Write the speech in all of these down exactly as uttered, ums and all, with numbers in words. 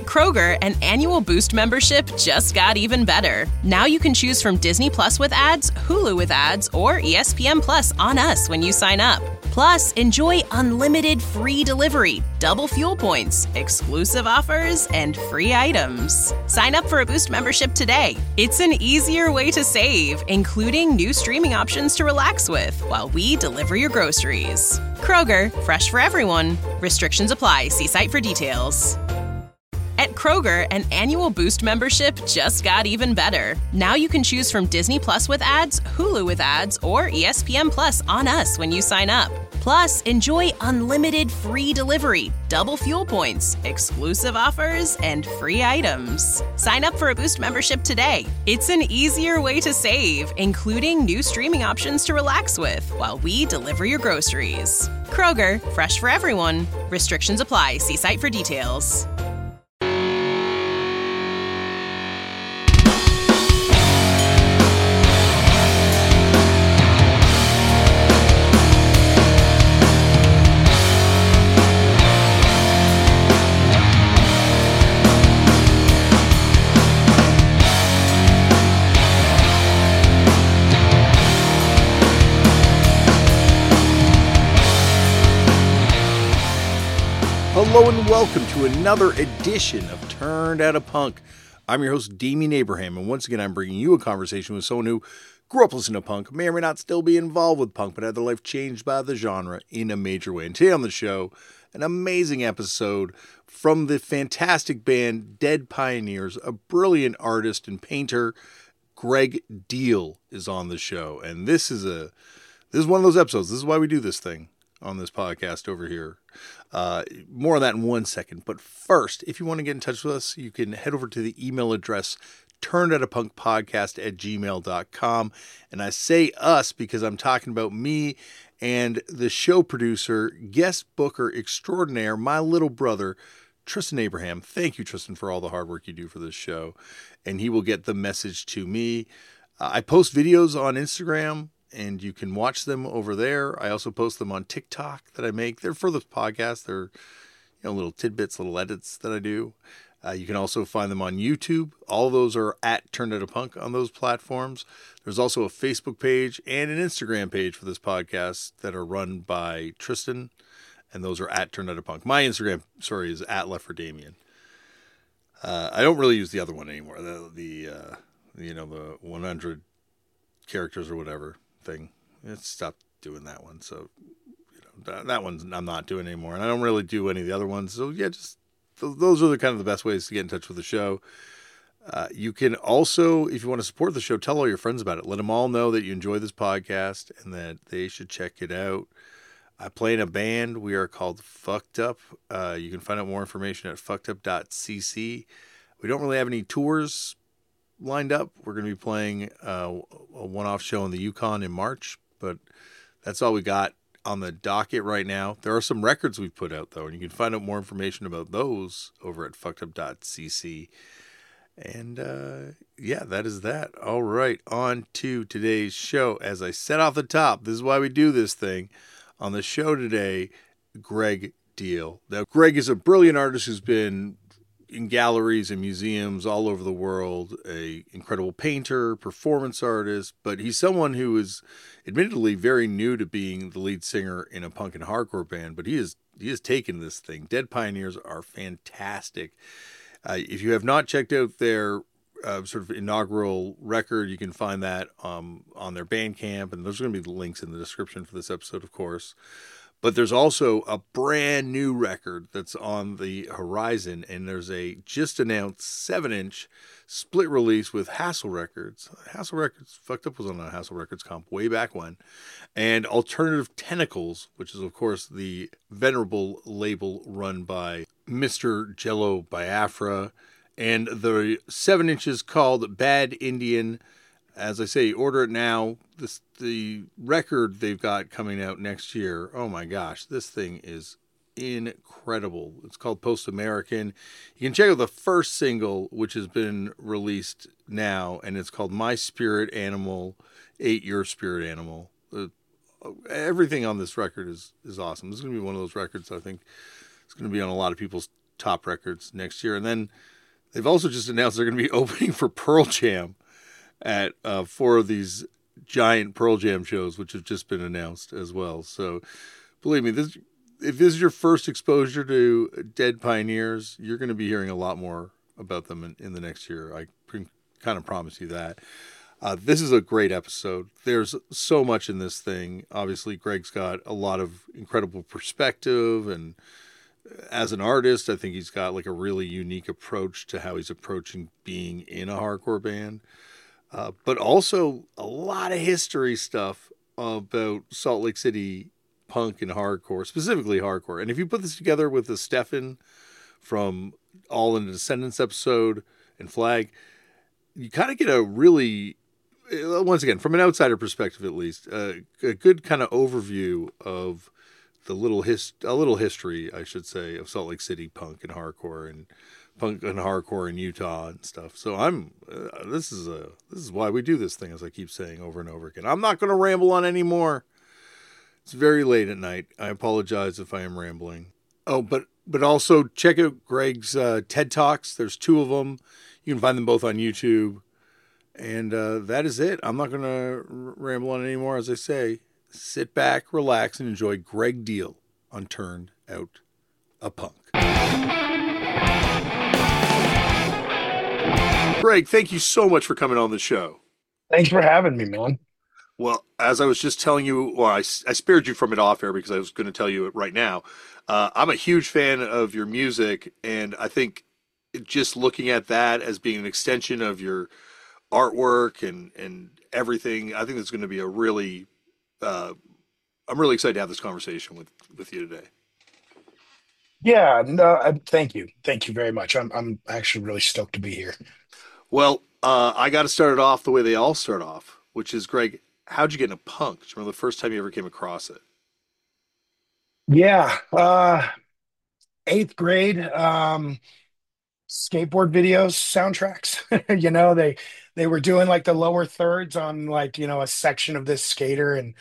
Kroger, an annual Boost membership just got even better. Now you can choose from Disney Plus with ads, Hulu with ads, or E S P N Plus on us when you sign up. Plus, enjoy unlimited free delivery, double fuel points, exclusive offers, and free items. Sign up for a Boost membership today. It's an easier way to save, including new streaming options to relax with while we deliver your groceries. Kroger, fresh for everyone. Restrictions apply. See site for details. At Kroger, an annual Boost membership just got even better. Now you can choose from Disney Plus with ads, Hulu with ads, or E S P N Plus on us when you sign up. Plus, enjoy unlimited free delivery, double fuel points, exclusive offers, and free items. Sign up for a Boost membership today. It's an easier way to save, including new streaming options to relax with while we deliver your groceries. Kroger, fresh for everyone. Restrictions apply. See site for details. Hello and welcome to another edition of Turned Out a Punk. I'm your host, Damian Abraham, and once again I'm bringing you a conversation with someone who grew up listening to punk, may or may not still be involved with punk, but had their life changed by the genre in a major way. And today on the show, an amazing episode from the fantastic band Dead Pioneers. A brilliant artist and painter, Greg Deal, is on the show. And this is a this is one of those episodes. This is why we do this thing on this podcast over here. Uh, more on that in one second. But first, if you want to get in touch with us, you can head over to the email address turnedoutapunkpodcast at gmail dot com. And I say us because I'm talking about me and the show producer, guest booker extraordinaire, my little brother, Tristan Abraham. Thank you, Tristan, for all the hard work you do for this show. And he will get the message to me. Uh, I post videos on Instagram, and you can watch them over there. I also post them on TikTok that I make. They're for the podcast. They're, you know, little tidbits, little edits that I do. Uh, you can also find them on YouTube. All of those are at Turned Out a Punk on those platforms. There's also a Facebook page and an Instagram page for this podcast that are run by Tristan, and those are at Turned Out a Punk. My Instagram, sorry, is at Left for Damien. Uh, I don't really use the other one anymore. The, the uh, you know, the one hundred characters or whatever thing. It's stopped doing that one. So, you know, that, that one's I'm not doing anymore. And I don't really do any of the other ones. So yeah, just th- those are the kind of the best ways to get in touch with the show. Uh, you can also, if you want to support the show, tell all your friends about it. Let them all know that you enjoy this podcast and that they should check it out. I play in a band. We are called Fucked Up. Uh, you can find out more information at fucked up dot c c. We don't really have any tours lined up. We're going to be playing uh, a one-off show in the Yukon in March, but that's all we got on the docket right now. There are some records we've put out, though, and you can find out more information about those over at fucked up dot c c. And, uh, yeah, that is that. All right, on to today's show. As I said off the top, this is why we do this thing. On the show today, Greg Deal. Now, Greg is a brilliant artist who's been in galleries and museums all over the world, a incredible painter, performance artist, but he's someone who is admittedly very new to being the lead singer in a punk and hardcore band, but he is he has taken this thing. Dead Pioneers are fantastic. Uh, if you have not checked out their uh, sort of inaugural record, you can find that um, on their Bandcamp, and there's going to be the links in the description for this episode, of course. But there's also a brand new record that's on the horizon, and there's a just announced seven inch split release with Hassle Records. Hassle Records, Fucked Up was on a Hassle Records comp way back when. And Alternative Tentacles, which is, of course, the venerable label run by Mister Jello Biafra. And the seven inches called Bad Indian. As I say, order it now. This the record they've got coming out next year. Oh my gosh, this thing is incredible. It's called Post American. You can check out the first single, which has been released now, and it's called My Spirit Animal Ate Your Spirit Animal. Uh, everything on this record is, is awesome. This is going to be one of those records I think it's going to be on a lot of people's top records next year. And then they've also just announced they're going to be opening for Pearl Jam at uh, four of these giant Pearl Jam shows, which have just been announced as well. So believe me, this if this is your first exposure to Dead Pioneers, you're going to be hearing a lot more about them in, in the next year. I kind of promise you that. Uh, this is a great episode. There's so much in this thing. Obviously, Greg's got a lot of incredible perspective, and as an artist, I think he's got like a really unique approach to how he's approaching being in a hardcore band. Uh, but also a lot of history stuff about Salt Lake City punk and hardcore, specifically hardcore. And if you put this together with the Stefan from All in the Descendants episode and Flag, you kind of get a really, once again, from an outsider perspective at least, uh, a good kind of overview of the little his, a little history, I should say, of Salt Lake City punk and hardcore and punk and hardcore in Utah and stuff. So I'm, uh, this is a, this is why we do this thing, as I keep saying over and over again. I'm not going to ramble on anymore. It's very late at night. I apologize if I am rambling. Oh, but, but also check out Greg's uh, TED Talks. There's two of them. You can find them both on YouTube. And uh, that is it. I'm not going to ramble on anymore. As I say, sit back, relax, and enjoy Greg Deal on Turned Out a Punk. Greg, thank you so much for coming on the show. Thanks for having me, man. Well, as I was just telling you, well, I, I spared you from it off air because I was going to tell you it right now. Uh, I'm a huge fan of your music, and I think just looking at that as being an extension of your artwork and, and everything, I think it's going to be a really, uh, I'm really excited to have this conversation with, with you today. Yeah, no, I, thank you. Thank you very much. I'm I'm actually really stoked to be here. Well, uh, I got to start it off the way they all start off, which is, Greg, how'd you get into punk? Do you remember the first time you ever came across it? Yeah, uh, eighth grade, um, skateboard videos, soundtracks. You know, they they were doing like the lower thirds on like, you know, a section of this skater and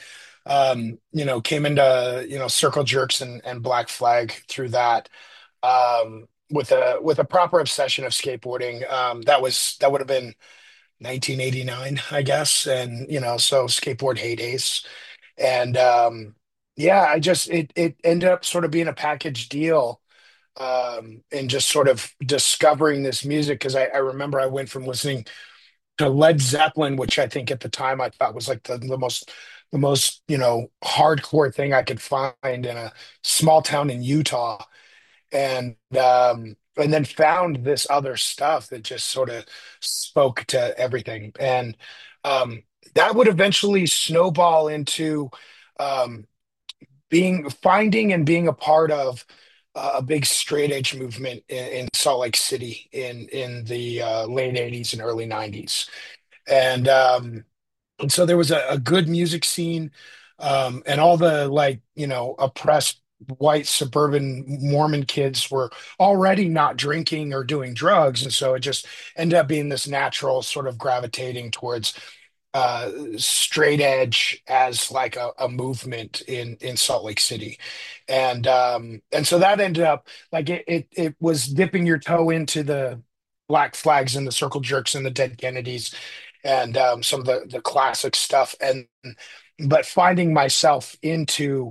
um, you know, came into, you know, Circle Jerks and, and Black Flag through that. Um, with a with a proper obsession of skateboarding. Um, that was that would have been nineteen eighty-nine, I guess. And, you know, so skateboard heydays. And um, yeah, I just it it ended up sort of being a package deal um, and just sort of discovering this music because I, I remember I went from listening to Led Zeppelin, which I think at the time I thought was like the, the most the most you know hardcore thing I could find in a small town in Utah, and um, and then found this other stuff that just sort of spoke to everything, and um, that would eventually snowball into um, being finding and being a part of uh, a big straight edge movement in, in Salt Lake City in in the uh, late eighties and early nineties. And um, and so there was a, a good music scene, um, and all the like you know oppressed white suburban Mormon kids were already not drinking or doing drugs, and so it just ended up being this natural sort of gravitating towards uh straight edge as like a, a movement in in Salt Lake City. And um and so that ended up like it, it it was dipping your toe into the Black Flags and the Circle Jerks and the Dead Kennedys and um some of the the classic stuff, and but finding myself into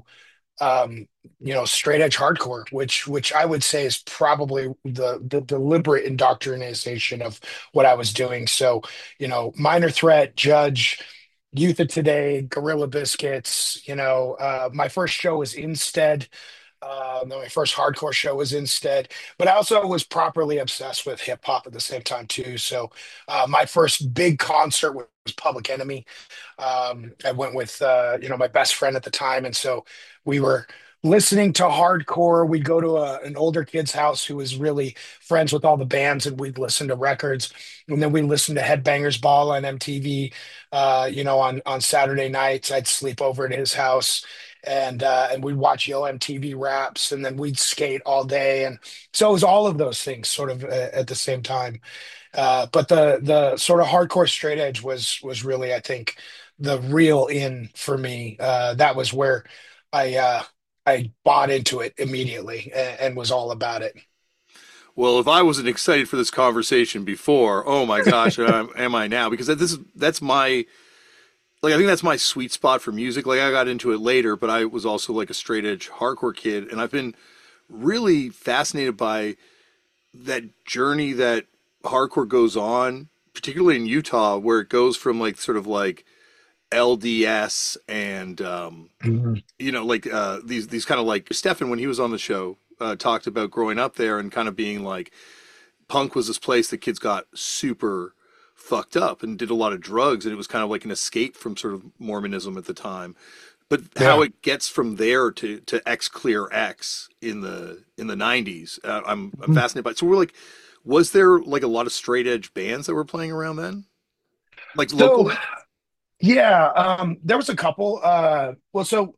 um you know straight edge hardcore, which which I would say is probably the the deliberate indoctrination of what I was doing. So you know Minor Threat, Judge, Youth of Today, Gorilla Biscuits. You know uh my first show was Instead. Uh, my first hardcore show was Instead, but I also was properly obsessed with hip hop at the same time too. So uh, my first big concert was Public Enemy. um, I went with uh, you know my best friend at the time, and so we were listening to hardcore. We'd go to a, an older kid's house who was really friends with all the bands, and we'd listen to records, and then we listened to Headbangers Ball on M T V. Uh, you know, on on Saturday nights, I'd sleep over at his house. And uh, and we'd watch Yo M T V Raps, and then we'd skate all day, and so it was all of those things sort of uh, at the same time. Uh, but the the sort of hardcore straight edge was was really, I think, the real in for me. Uh, that was where I uh, I bought into it immediately and, and was all about it. Well, if I wasn't excited for this conversation before, oh my gosh, am, am I now? Because this is that's my like I think that's my sweet spot for music. Like I got into it later, but I was also like a straight edge hardcore kid, and I've been really fascinated by that journey that hardcore goes on, particularly in Utah, where it goes from like sort of like L D S and um, Mhm. you know like uh, these these kind of like Stefan when he was on the show uh, talked about growing up there and kind of being like punk was this place that kids got super fucked up and did a lot of drugs, and it was kind of like an escape from sort of Mormonism at the time. But how Yeah. it gets from there to to X Clear X in the in the nineties, uh, I'm I'm Mhm. fascinated by it. So we're like, was there like a lot of straight edge bands that were playing around then, like So locally? yeah, um, there was a couple. Uh, well, so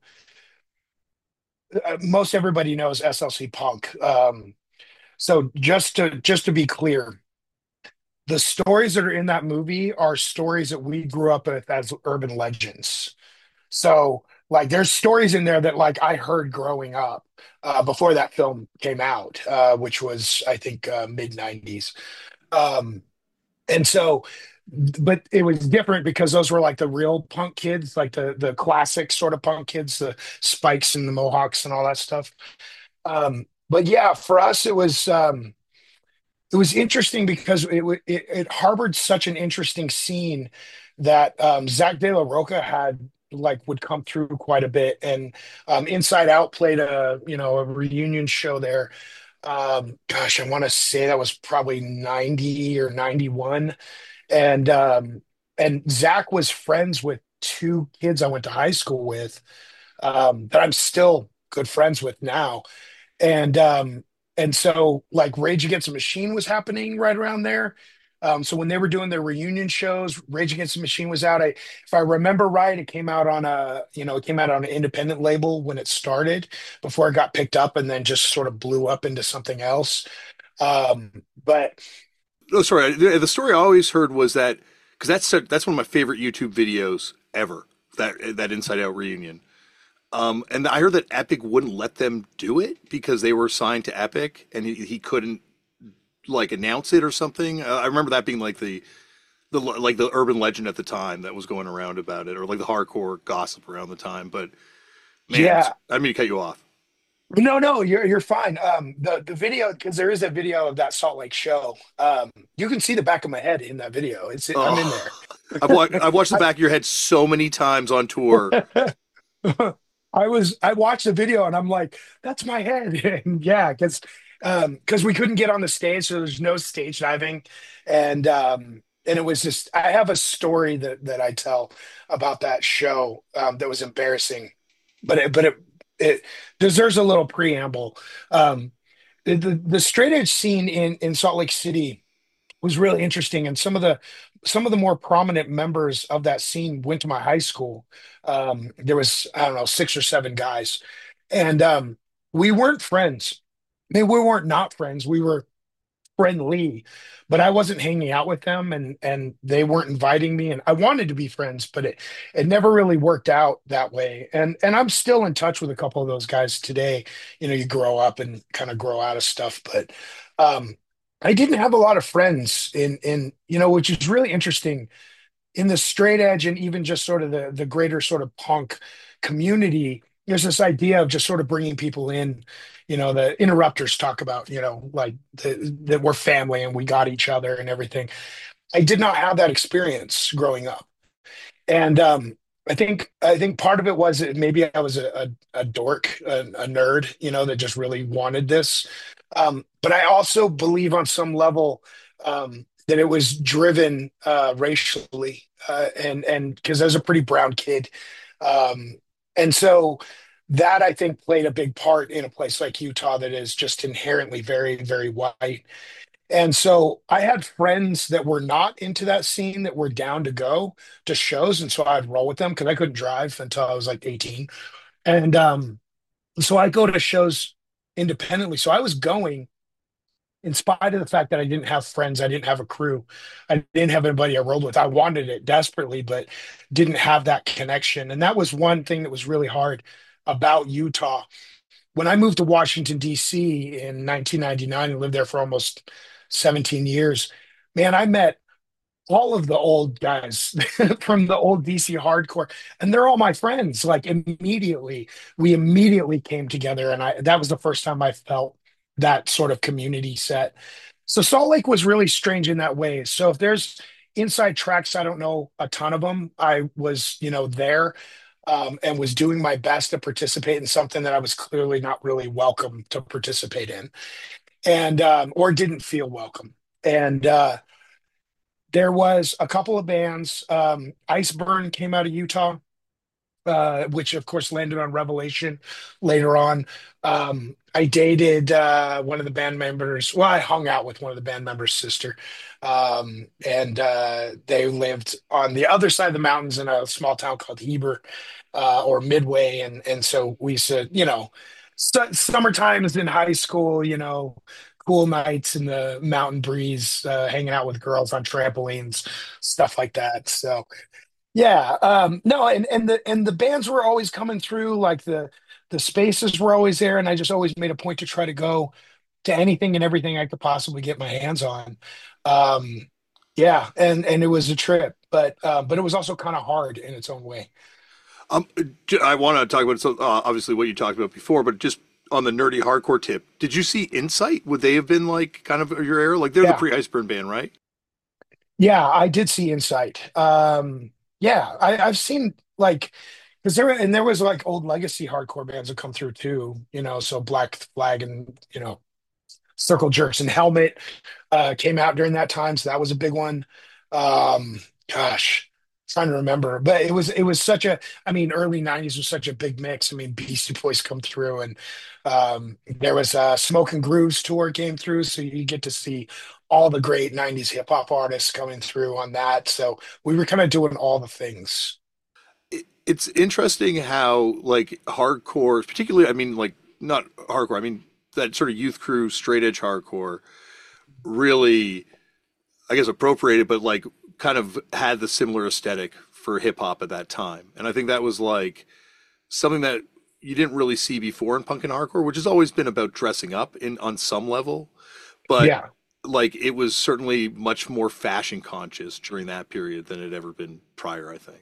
uh, most everybody knows S L C Punk. Um, so just to just to be clear, the stories that are in that movie are stories that we grew up with as urban legends. So like there's stories in there that like I heard growing up uh, before that film came out, uh, which was I think uh, mid nineties. Um, and so, but it was different because those were like the real punk kids, like the the classic sort of punk kids, the spikes and the mohawks and all that stuff. Um, but yeah, for us it was um, it was interesting because it, it it harbored such an interesting scene that um, Zach De La Roca had like would come through quite a bit, and um, Inside Out played a you know a reunion show there. Um, gosh, I want to say that was probably ninety or ninety-one, and um, and Zach was friends with two kids I went to high school with um, that I'm still good friends with now and um and so like Rage Against the Machine was happening right around there. Um, so when they were doing their reunion shows, Rage Against the Machine was out. I, if I remember right, it came out on a, you know, it came out on an independent label when it started before it got picked up and then just sort of blew up into something else. Um, but Oh, sorry. The, the story I always heard was that because that's that's one of my favorite YouTube videos ever. That that Inside Out reunion. Um, and I heard that Epic wouldn't let them do it because they were signed to Epic, and he, he couldn't like announce it or something. Uh, I remember that being like the the like the urban legend at the time that was going around about it, or like the hardcore gossip around the time. But man, yeah, I didn't mean to cut you off. no, no, you're you're fine. Um, the the video because there is a video of that Salt Lake show. Um, you can see the back of my head in that video. It's I'm in there. Oh, I've watched I've watched the back of your head so many times on tour. I, I was I watched the video and I'm like, that's my head. And yeah, because um because we couldn't get on the stage, so there's no stage diving. And um and it was just I have a story that that I tell about that show um that was embarrassing, but it but it it deserves a little preamble. Um the the, the straight edge scene in in Salt Lake City was really interesting. And some of the some of the more prominent members of that scene went to my high school. Um, there was, I don't know, six or seven guys. And um, we weren't friends. I mean, we weren't not friends. We were friendly, but I wasn't hanging out with them and and they weren't inviting me. And I wanted to be friends, but it it never really worked out that way. And and I'm still in touch with a couple of those guys today. You know, you grow up and kind of grow out of stuff, but um I didn't have a lot of friends in in you know, which is really interesting in the straight edge and even just sort of the the greater sort of punk community. There's this idea of just sort of bringing people in. You know, the interrupters talk about, you know, like the, that we're family and we got each other and everything. I did not have that experience growing up, and um, I think I think part of it was that maybe I was a, a, a dork, a, a nerd, you know, that just really wanted this. Um, but I also believe on some level um, that it was driven uh, racially, uh, and and because I was a pretty brown kid, um, and so that I think played a big part in a place like Utah that is just inherently very, very white. And so I had friends that were not into that scene that were down to go to shows. And so I'd roll with them because I couldn't drive until I was like eighteen. And um, so I go to shows independently. So I was going in spite of the fact that I didn't have friends, I didn't have a crew, I didn't have anybody I rolled with. I wanted it desperately, but didn't have that connection. And that was one thing that was really hard about Utah when I moved to Washington, D C in nineteen ninety-nine and lived there for almost seventeen years, man, I met all of the old guys from the old D C hardcore, and they're all my friends. Like immediately, we immediately came together, and I that was the first time I felt that sort of community set. So Salt Lake was really strange in that way. So if there's inside tracks, I don't know a ton of them. I was, you know, there um, and was doing my best to participate in something that I was clearly not really welcome to participate in, and um, or didn't feel welcome. And uh, there was a couple of bands. Um, Iceburn came out of Utah, uh, which of course landed on Revelation later on. Um, I dated uh, one of the band members. Well, I hung out with one of the band members' sister, um, and uh, they lived on the other side of the mountains in a small town called Heber, uh, or Midway, and and so we said, you know, su- summer times in high school, you know. Cool nights in the mountain breeze, uh, hanging out with girls on trampolines, stuff like that. So, yeah, um, no, and and the and the bands were always coming through, like the the spaces were always there, and I just always made a point to try to go to anything and everything I could possibly get my hands on. Um, yeah, and and it was a trip, but uh, but it was also kind of hard in its own way. Um, j- I want to talk about so uh, obviously what you talked about before, but just on the nerdy hardcore tip, did you see Insight? Would they have been like kind of your era? Like they're the Yeah, pre-Iceburn band, right? yeah, I did see Insight. Um, yeah, I, I've seen like because there and there was like old legacy hardcore bands that come through too, you know, so Black Flag and you know Circle Jerks and Helmet uh, came out during that time, so that was a big one. Um, gosh, trying to remember, but it was it was such a. I mean, early nineties was such a big mix. I mean, Beastie Boys come through, and um, there was a Smoke and Grooves tour came through, so you get to see all the great nineties hip hop artists coming through on that. So we were kind of doing all the things. It, it's interesting how like hardcore, particularly, I mean, like not hardcore, I mean that sort of youth crew, straight edge hardcore, really, I guess, appropriated, but like kind of had the similar aesthetic for hip hop at that time. And I think that was like something that you didn't really see before in punk and hardcore, which has always been about dressing up in on some level, but Yeah. like it was certainly much more fashion conscious during that period than it had ever been prior, I think.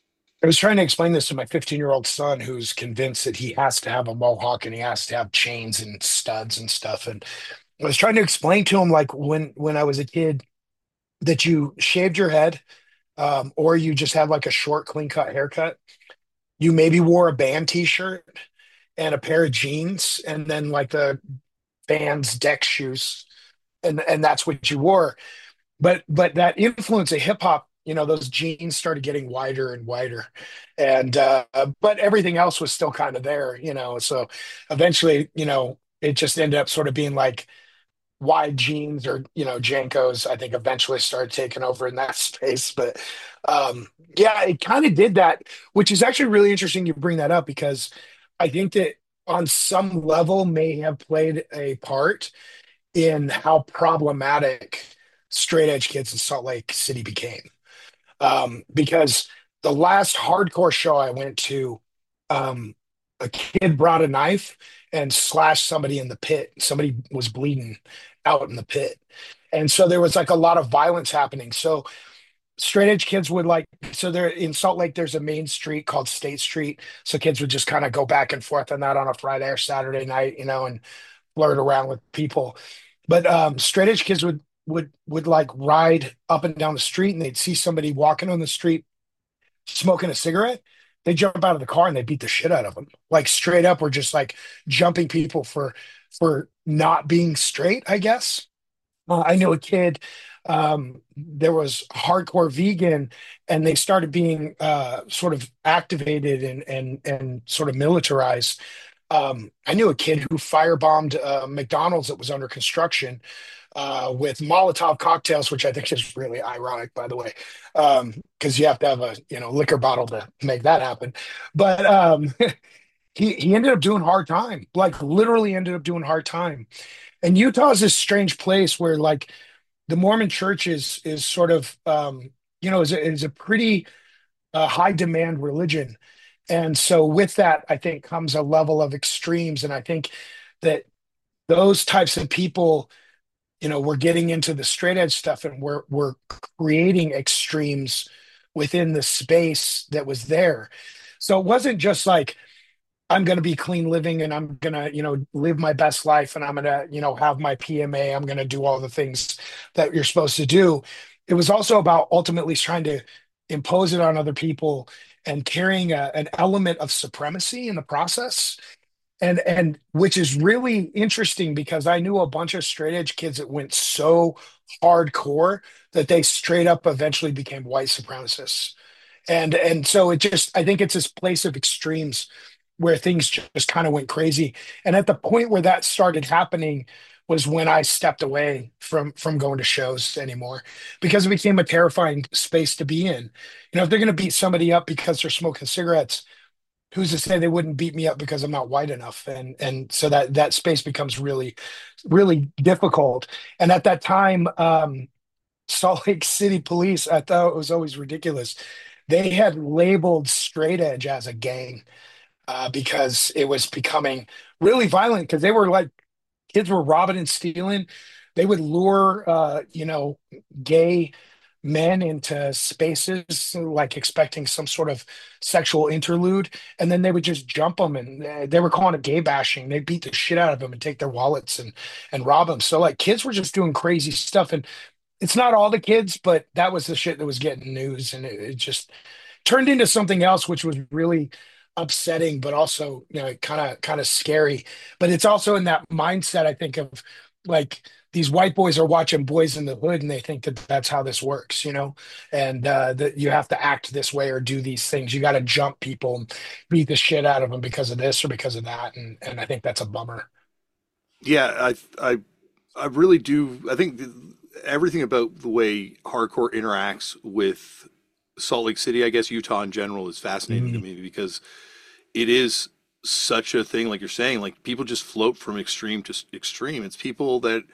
I was trying to explain this to my fifteen year old son who's convinced that he has to have a mohawk and he has to have chains and studs and stuff. And I was trying to explain to him, like, when when I was a kid, that you shaved your head, um, or you just had like a short, clean cut haircut. You maybe wore a band t-shirt and a pair of jeans, and then like the band's deck shoes, and and that's what you wore. But but that influence of hip hop, you know, those jeans started getting wider and wider, and uh, but everything else was still kind of there, you know. So eventually, you know, it just ended up sort of being like wide jeans or you know Jankos. I think eventually started taking over in that space, but um, yeah, it kind of did that, which is actually really interesting you bring that up because I think that on some level may have played a part in how problematic straight edge kids in Salt Lake City became. Um, because the last hardcore show I went to, um, a kid brought a knife and slashed somebody in the pit. Somebody was bleeding out in the pit. And so there was like a lot of violence happening. So straight edge kids would like, so there in Salt Lake, there's a main street called State Street. So kids would just kind of go back and forth on that on a Friday or Saturday night, you know, and flirt around with people. But um, straight edge kids would would would like ride up and down the street, and they'd see somebody walking on the street smoking a cigarette. They jump out of the car and they beat the shit out of them, like straight up, or just like jumping people for for not being straight, I guess. Uh, I knew a kid. Um, there was hardcore vegan, and they started being uh, sort of activated and and and sort of militarized. Um, I knew a kid who firebombed uh, McDonald's that was under construction uh, with Molotov cocktails, which I think is really ironic, by the way, um, because you have to have a you know liquor bottle to make that happen. But um, he he ended up doing hard time, like literally ended up doing hard time. And Utah is this strange place where like the Mormon church is is sort of um, you know is a, is a pretty uh, high demand religion, And so with that, I think comes a level of extremes. And I think that those types of people, you know, we're getting into the straight edge stuff and we're we're creating extremes within the space that was there. So it wasn't just like I'm going to be clean living and I'm going to, you know, live my best life and I'm going to, you know, have my P M A. I'm going to do all the things that you're supposed to do. It was also about ultimately trying to impose it on other people and carrying a, an element of supremacy in the process. And and which is really interesting because I knew a bunch of straight edge kids that went so hardcore that they straight up eventually became white supremacists. And and so it just I think it's this place of extremes where things just kind of went crazy. And at the point where that started happening was when I stepped away from from going to shows anymore because it became a terrifying space to be in. You know, if they're going to beat somebody up because they're smoking cigarettes, who's to say they wouldn't beat me up because I'm not white enough? And and so that that space becomes really, really difficult. And at that time, um, Salt Lake City police, I thought it was always ridiculous. They had labeled straight edge as a gang uh, because it was becoming really violent because they were like kids were robbing and stealing. They would lure, uh, you know, gay men into spaces, like expecting some sort of sexual interlude, and then they would just jump them, and uh, they were calling it gay bashing. They beat the shit out of them and take their wallets and and rob them. So like kids were just doing crazy stuff, and it's not all the kids, but that was the shit that was getting news, and it, it just turned into something else, which was really upsetting, but also, you know, kind of kind of scary. But it's also in that mindset, I think, of like these white boys are watching Boys in the Hood, and they think that that's how this works, you know, and uh, that you have to act this way or do these things. You got to jump people and beat the shit out of them because of this or because of that, and and I think that's a bummer. Yeah, I I I really do. I think th- everything about the way hardcore interacts with Salt Lake City, I guess Utah in general, is fascinating to Mhm. me because it is such a thing. Like you're saying, like people just float from extreme to s- extreme. It's people that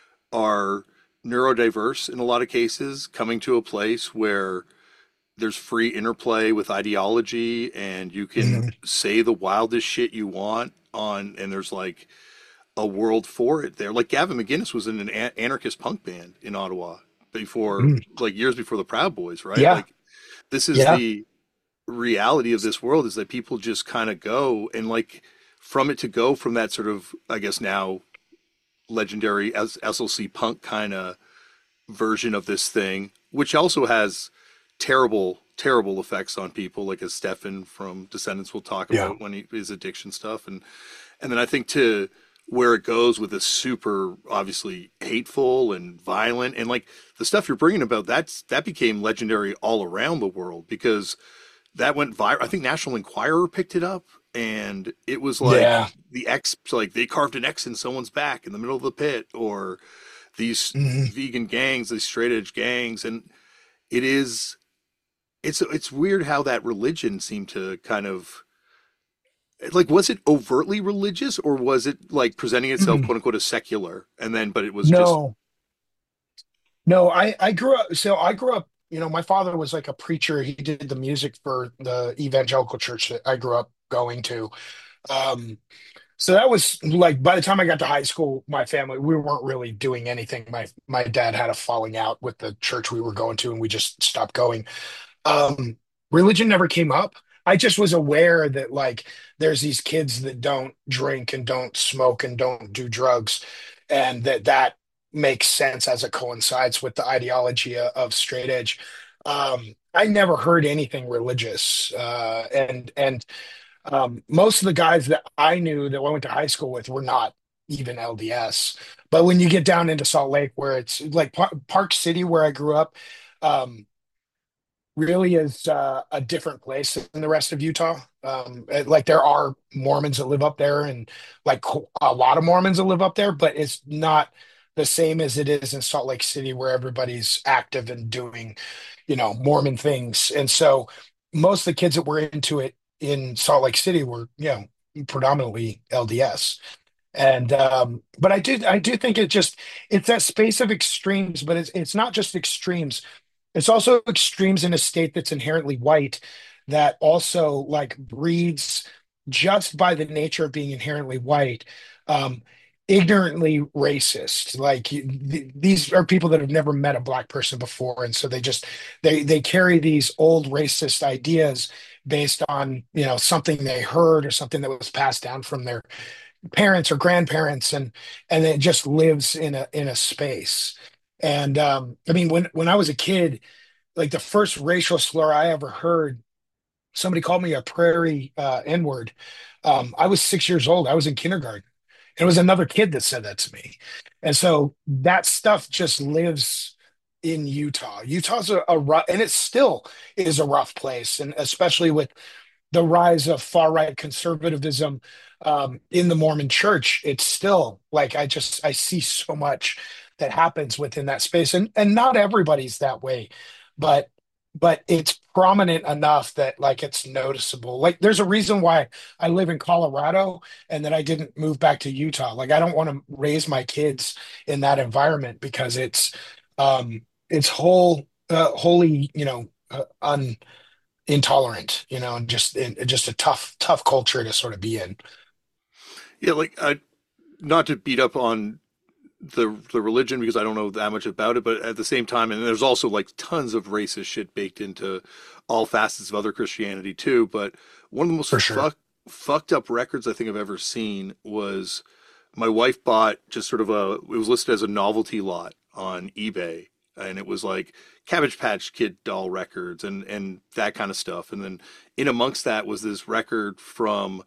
are neurodiverse in a lot of cases coming to a place where there's free interplay with ideology and you can Mhm. say the wildest shit you want on, and there's like a world for it there. Like Gavin McGinnis was in an a- anarchist punk band in Ottawa before, Mhm. like years before the Proud Boys, right? Yeah, Like this is yeah, the reality of this world, is that people just kind of go, and like from it to go from that sort of, I guess now legendary as S L C punk kind of version of this thing, which also has terrible, terrible effects on people, like as Stefan from Descendants will talk yeah. about when he his addiction stuff, and and then I think to where it goes with this super obviously hateful and violent, and like the stuff you're bringing about, that's that became legendary all around the world because that went viral. I think National Enquirer picked it up, and it was like Yeah. the X, like they carved an X in someone's back in the middle of the pit, or these Mhm. vegan gangs, these straight edge gangs, and it is it's it's weird how that religion seemed to kind of, like, was it overtly religious or was it like presenting itself Mhm. quote unquote as secular, and then but it was just No, no, I I grew up. So I grew up. You know, my father was like a preacher. He did the music for the evangelical church that I grew up going to. Um, so that was like by the time I got to high school, my family we weren't really doing anything. My my dad had a falling out with the church we were going to, and we just stopped going. Um, Religion never came up. I just was aware that like there's these kids that don't drink and don't smoke and don't do drugs, and that that makes sense as it coincides with the ideology of, of straight edge. Um, I never heard anything religious, uh, and and um, most of the guys that I knew that I went to high school with were not even L D S. But when you get down into Salt Lake, where it's like Par- Park City, where I grew up, um, really is uh, a different place than the rest of Utah. Um, eh, like there are Mormons that live up there, and like co- a lot of Mormons that live up there, but it's not the same as it is in Salt Lake City, where everybody's active and doing, you know, Mormon things. And so most of the kids that were into it in Salt Lake City were, you know, predominantly L D S. And um, but I did I do think it just it's that space of extremes, but it's it's not just extremes, it's also extremes in a state that's inherently white that also like breeds, just by the nature of being inherently white, um, ignorantly racist. Like you- th- these are people that have never met a black person before, and so they just they they carry these old racist ideas based on, you know, something they heard or something that was passed down from their parents or grandparents, and and it just lives in a in a space. And um, I mean, when when I was a kid, like the first racial slur I ever heard, somebody called me a prairie uh, N-word. Um, I was six years old. I was in kindergarten. It was another kid that said that to me. And so that stuff just lives in Utah. Utah's a, a rough, and it still is a rough place, and especially with the rise of far right conservatism um, in the Mormon church, it's still like I just I see so much that happens within that space, and and not everybody's that way, but but it's prominent enough that like it's noticeable. Like there's a reason why I live in Colorado and that I didn't move back to Utah. Like I don't want to raise my kids in that environment because it's um it's whole uh, wholly, you know, uh, un intolerant, you know, and just and just a tough, tough culture to sort of be in. Yeah, like I, not to beat up on the the religion because I don't know that much about it, but at the same time, and there's also like tons of racist shit baked into all facets of other Christianity too. But one of the most For sure. fuck, fucked up records I think I've ever seen was my wife bought just sort of a, it was listed as a novelty lot on eBay. And it was like Cabbage Patch Kid doll records and, and that kind of stuff. And then in amongst that was this record from,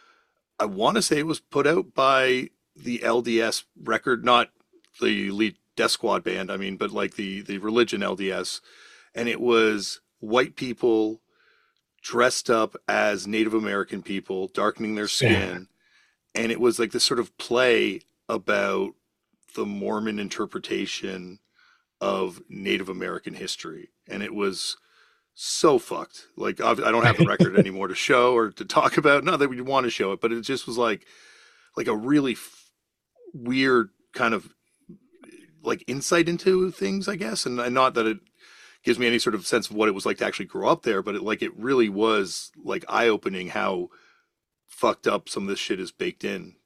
I want to say it was put out by the L D S record, not the Elite Death Squad band, I mean, but like the, the religion L D S. And it was white people dressed up as Native American people, darkening their Yeah. skin. And it was like this sort of play about the Mormon interpretation of Native American history. And it was so fucked. Like, I don't have the record anymore to show or to talk about. Not that we want to show it, but it just was like, like a really f- weird kind of like insight into things, I guess. And not that it gives me any sort of sense of what it was like to actually grow up there, but it like, it really was like eye opening how fucked up some of this shit is baked in.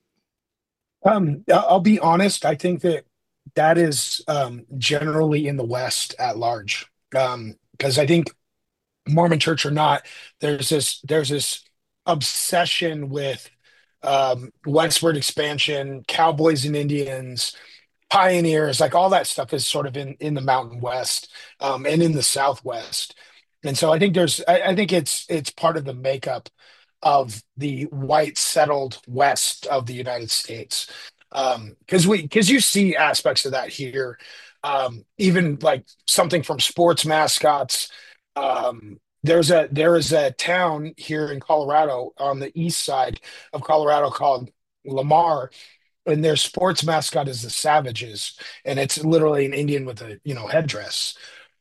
Um, I- I'll be honest. I think that that is um, generally in the West at large. Um, because I think Mormon church or not, there's this there's this obsession with um, westward expansion, cowboys and Indians, pioneers, like all that stuff is sort of in in the Mountain West um, and in the Southwest. And so I think there's I, I think it's it's part of the makeup of the white settled West of the United States. Um, because we because you see aspects of that here. Um, even like something from sports mascots. Um, there's a there is a town here in Colorado on the east side of Colorado called Lamar, and their sports mascot is the Savages, and it's literally an Indian with a, you know, headdress.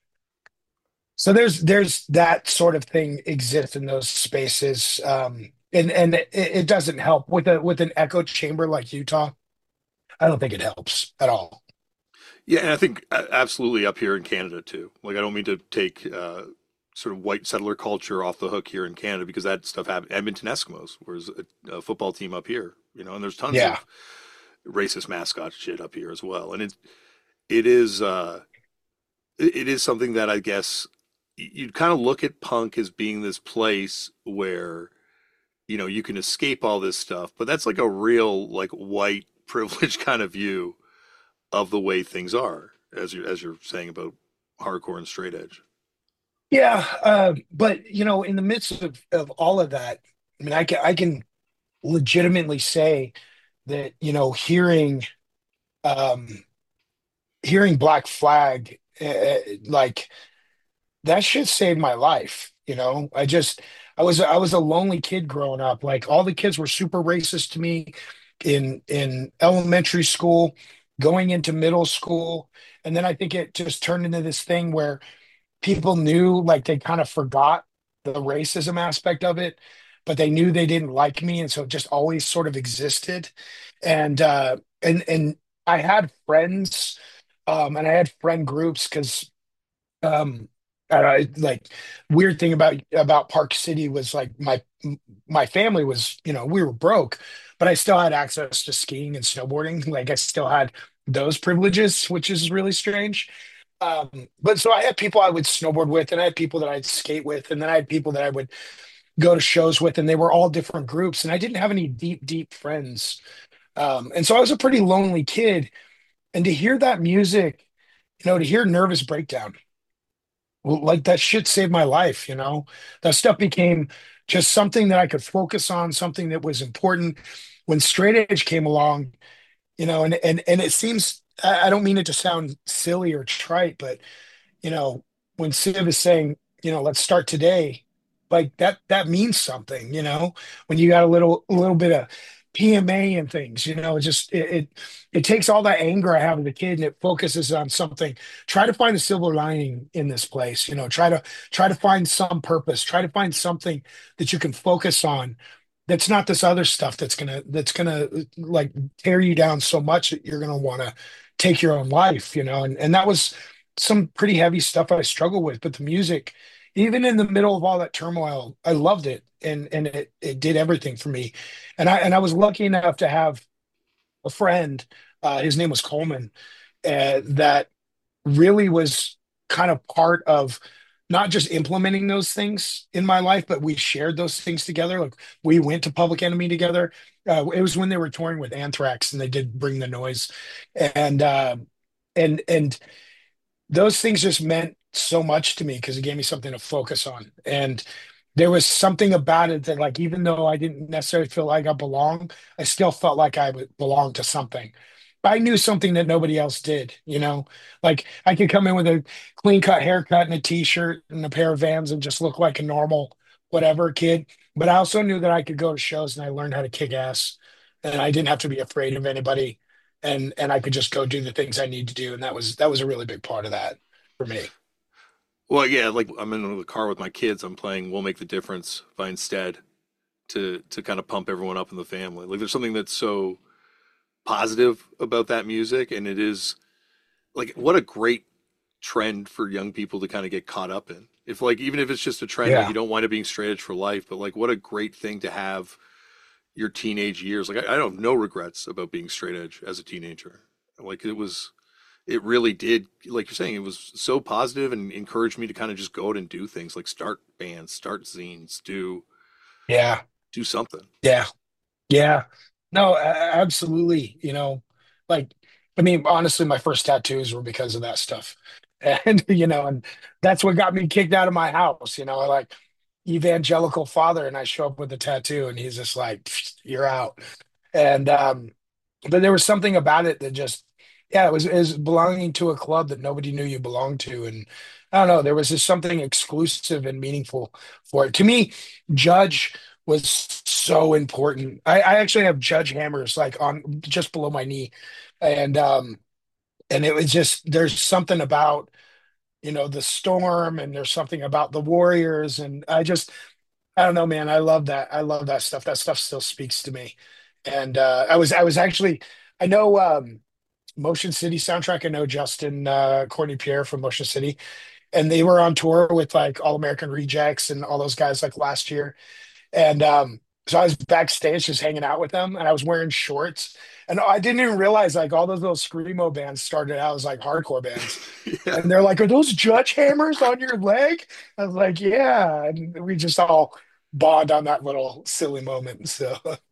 So there's there's that sort of thing exists in those spaces, um, and and it, it doesn't help with a with an echo chamber like Utah. I don't think it helps at all. Yeah, and I think a- absolutely up here in Canada too. Like, I don't mean to take uh, sort of white settler culture off the hook here in Canada because that stuff happened. Edmonton Eskimos was a, a football team up here, you know, and there's tons Yeah. of racist mascot shit up here as well. And it it is uh, it, it is something that I guess y- you'd kind of look at punk as being this place where you know you can escape all this stuff, but that's like a real like white privilege kind of view of the way things are, as you as you're saying about hardcore and straight edge. Yeah, uh, but you know, in the midst of, of all of that, I mean, I can I can legitimately say that, you know, hearing um, hearing Black Flag, uh, like that shit saved my life. You know, I just I was I was a lonely kid growing up. Like all the kids were super racist to me in in elementary school, going into middle school, and then I think it just turned into this thing where people knew, like they kind of forgot the racism aspect of it, but they knew they didn't like me, and so it just always sort of existed. And uh and and I had friends, um and I had friend groups because I don't know, like weird thing about about Park City was like my my family was, you know, we were broke, but I still had access to skiing and snowboarding. Like I still had those privileges, which is really strange. Um, but so I had people I would snowboard with, and I had people that I'd skate with, and then I had people that I would go to shows with, and they were all different groups, and I didn't have any deep, deep friends. Um, and so I was a pretty lonely kid. And to hear that music, you know, to hear Nervous Breakdown, well, like that shit saved my life, you know. That stuff became just something that I could focus on, something that was important. When straight edge came along, you know, and and and it seems I I don't mean it to sound silly or trite, but you know, when Civ is saying, you know, let's start today, like that that means something, you know, when you got a little a little bit of P M A and things, you know, it just it, it it takes all that anger I have as a kid and it focuses on something. Try to find a silver lining in this place, you know, try to try to find some purpose, try to find something that you can focus on that's not this other stuff that's gonna that's gonna like tear you down so much that you're gonna want to take your own life, you know. And and that was some pretty heavy stuff I struggle with. But the music, even in the middle of all that turmoil, I loved it, and and it it did everything for me. And I and I was lucky enough to have a friend. Uh, his name was Coleman, uh, that really was kind of part of not just implementing those things in my life, but we shared those things together. Like we went to Public Enemy together. Uh, it was when they were touring with Anthrax, and they did Bring the Noise, and uh, and and those things just meant so much to me because it gave me something to focus on. And there was something about it that, like, even though I didn't necessarily feel like I belonged, I still felt like I would belong to something. I knew something that nobody else did, you know? Like I could come in with a clean cut haircut and a t-shirt and a pair of Vans and just look like a normal whatever kid. But I also knew that I could go to shows and I learned how to kick ass and I didn't have to be afraid of anybody and and I could just go do the things I need to do. And that was that was a really big part of that for me. Well, yeah, like I'm in the car with my kids. I'm playing "We'll Make the Difference" by Instead to to kind of pump everyone up in the family. Like there's something that's so positive about that music, and it is like what a great trend for young people to kind of get caught up in. If like even if it's just a trend, like Yeah. you don't wind up being straight edge for life, but like what a great thing to have your teenage years. Like I, I don't have no regrets about being straight edge as a teenager. Like it was, it really did. Like you're saying, it was so positive and encouraged me to kind of just go out and do things like start bands, start zines, do Yeah. do something. Yeah. Yeah. No, a- absolutely. You know, like, I mean, honestly, my first tattoos were because of that stuff. And, you know, and that's what got me kicked out of my house. You know, like evangelical father, and I show up with a tattoo, and he's just like, "Pfft, you're out." And, um, but there was something about it that just, yeah, it was, it was belonging to a club that nobody knew you belonged to. And I don't know, there was just something exclusive and meaningful for it. To me, Judge was so important. I, I actually have Judge hammers like on just below my knee. And um and it was just there's something about, you know, the storm and there's something about the Warriors. And I just I don't know, man. I love that. I love that stuff. That stuff still speaks to me. And uh I was I was actually I know um Motion City soundtrack. I know Justin uh Courtney Pierre from Motion City. And they were on tour with like All American Rejects and all those guys like last year. And um, so I was backstage just hanging out with them, and I was wearing shorts. And I didn't even realize like all those little screamo bands started out as like hardcore bands. Yeah. And they're like, "Are those Judge hammers on your leg?" I was like, "Yeah." And we just all bond on that little silly moment. So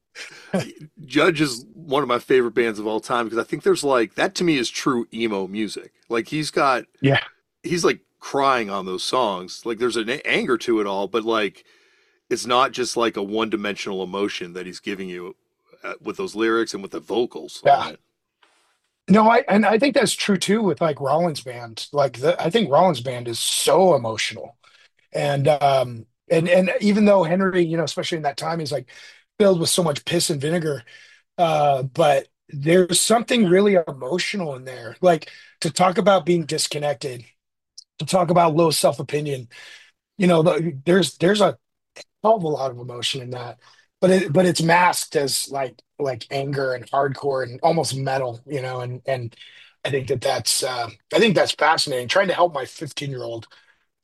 Judge is one of my favorite bands of all time because I think there's like that to me is true emo music. Like he's got yeah, he's like crying on those songs. Like there's an a- anger to it all, but like it's not just like a one-dimensional emotion that he's giving you uh, with those lyrics and with the vocals on yeah. it. No, I and I think that's true too with like Rollins band. Like the I think Rollins band is so emotional. And um and and even though Henry, you know, especially in that time, he's like filled with so much piss and vinegar, uh, but there's something really emotional in there. Like to talk about being disconnected, to talk about low self-opinion, you know, the, there's there's a hell of a lot of emotion in that. But it but it's masked as like like anger and hardcore and almost metal, you know, and and I think that that's uh, I think that's fascinating. Trying to help my fifteen year old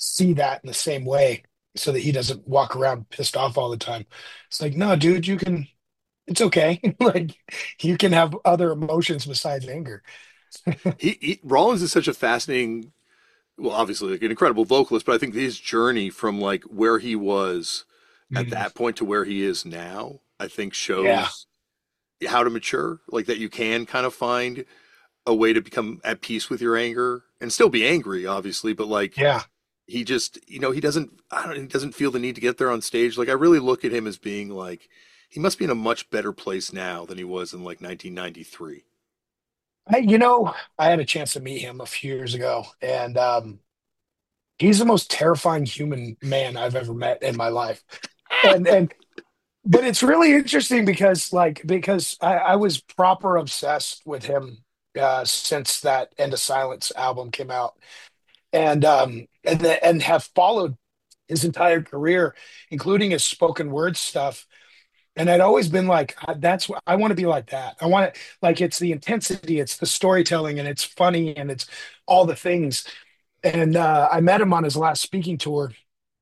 see that in the same way so that he doesn't walk around pissed off all the time. It's like, no, dude, you can, it's okay. Like you can have other emotions besides anger. He, he Rollins is such a fascinating, well, obviously like an incredible vocalist, but I think his journey from like where he was at Mhm. that point to where he is now, I think Yeah. shows how to mature, like that you can kind of find a way to become at peace with your anger and still be angry, obviously, but like Yeah. he just, you know, he doesn't, I don't, he doesn't feel the need to get there on stage. Like I really look at him as being like, he must be in a much better place now than he was in like nineteen ninety-three. I, you know, I had a chance to meet him a few years ago, and um, he's the most terrifying human man I've ever met in my life. And and but it's really interesting because like because I, I was proper obsessed with him uh, since that End of Silence album came out, and um and the, and have followed his entire career, including his spoken word stuff. And I'd always been like, "I- that's what I want to be like that. I want to like it's the intensity, it's the storytelling, and it's funny, and it's all the things." And uh, I met him on his last speaking tour,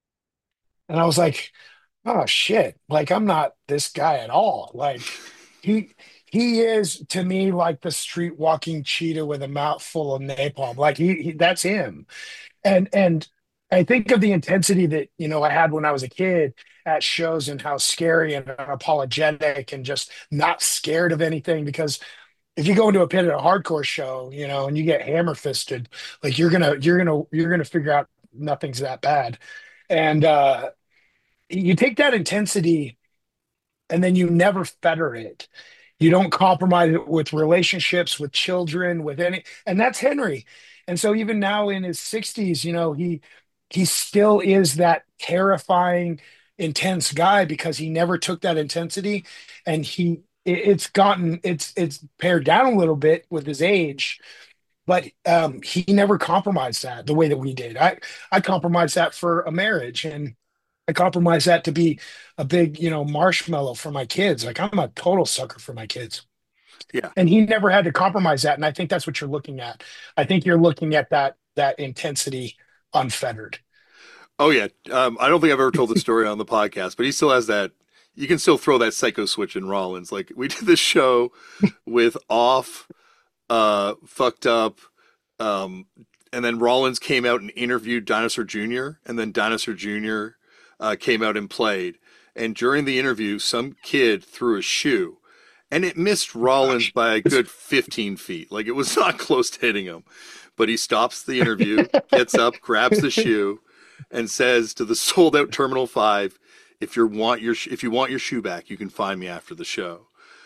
and I was like, "Oh shit! Like I'm not this guy at all. Like he he is to me like the street walking cheetah with a mouth full of napalm. Like he, he that's him." And and I think of the intensity that you know I had when I was a kid at shows and how scary and unapologetic and just not scared of anything. Because if you go into a pit at a hardcore show, you know, and you get hammer fisted, like you're gonna you're gonna you're gonna figure out nothing's that bad. And uh, you take that intensity and then you never fetter it. You don't compromise it with relationships, with children, with any, and that's Henry. And so even now in his sixties, you know, he he still is that terrifying, intense guy because he never took that intensity, and he it- it's gotten it's it's pared down a little bit with his age, but um, he never compromised that the way that we did. I I compromised that for a marriage, and I compromise that to be a big, you know, marshmallow for my kids. Like I'm a total sucker for my kids. Yeah. And he never had to compromise that. And I think that's what you're looking at. I think you're looking at that that intensity unfettered. Oh yeah. Um, I don't think I've ever told the story on the podcast, but he still has that. You can still throw that psycho switch in Rollins. Like we did this show with off, uh, fucked up, um, and then Rollins came out and interviewed Dinosaur Junior, and then Dinosaur Junior uh, came out and played. And during the interview, some kid threw a shoe, and it missed Rollins Gosh. by a good fifteen feet. Like it was not close to hitting him, but he stops the interview, gets up, grabs the shoe, and says to the sold out Terminal Five, "If you want your if you want your shoe back, you can find me after the show."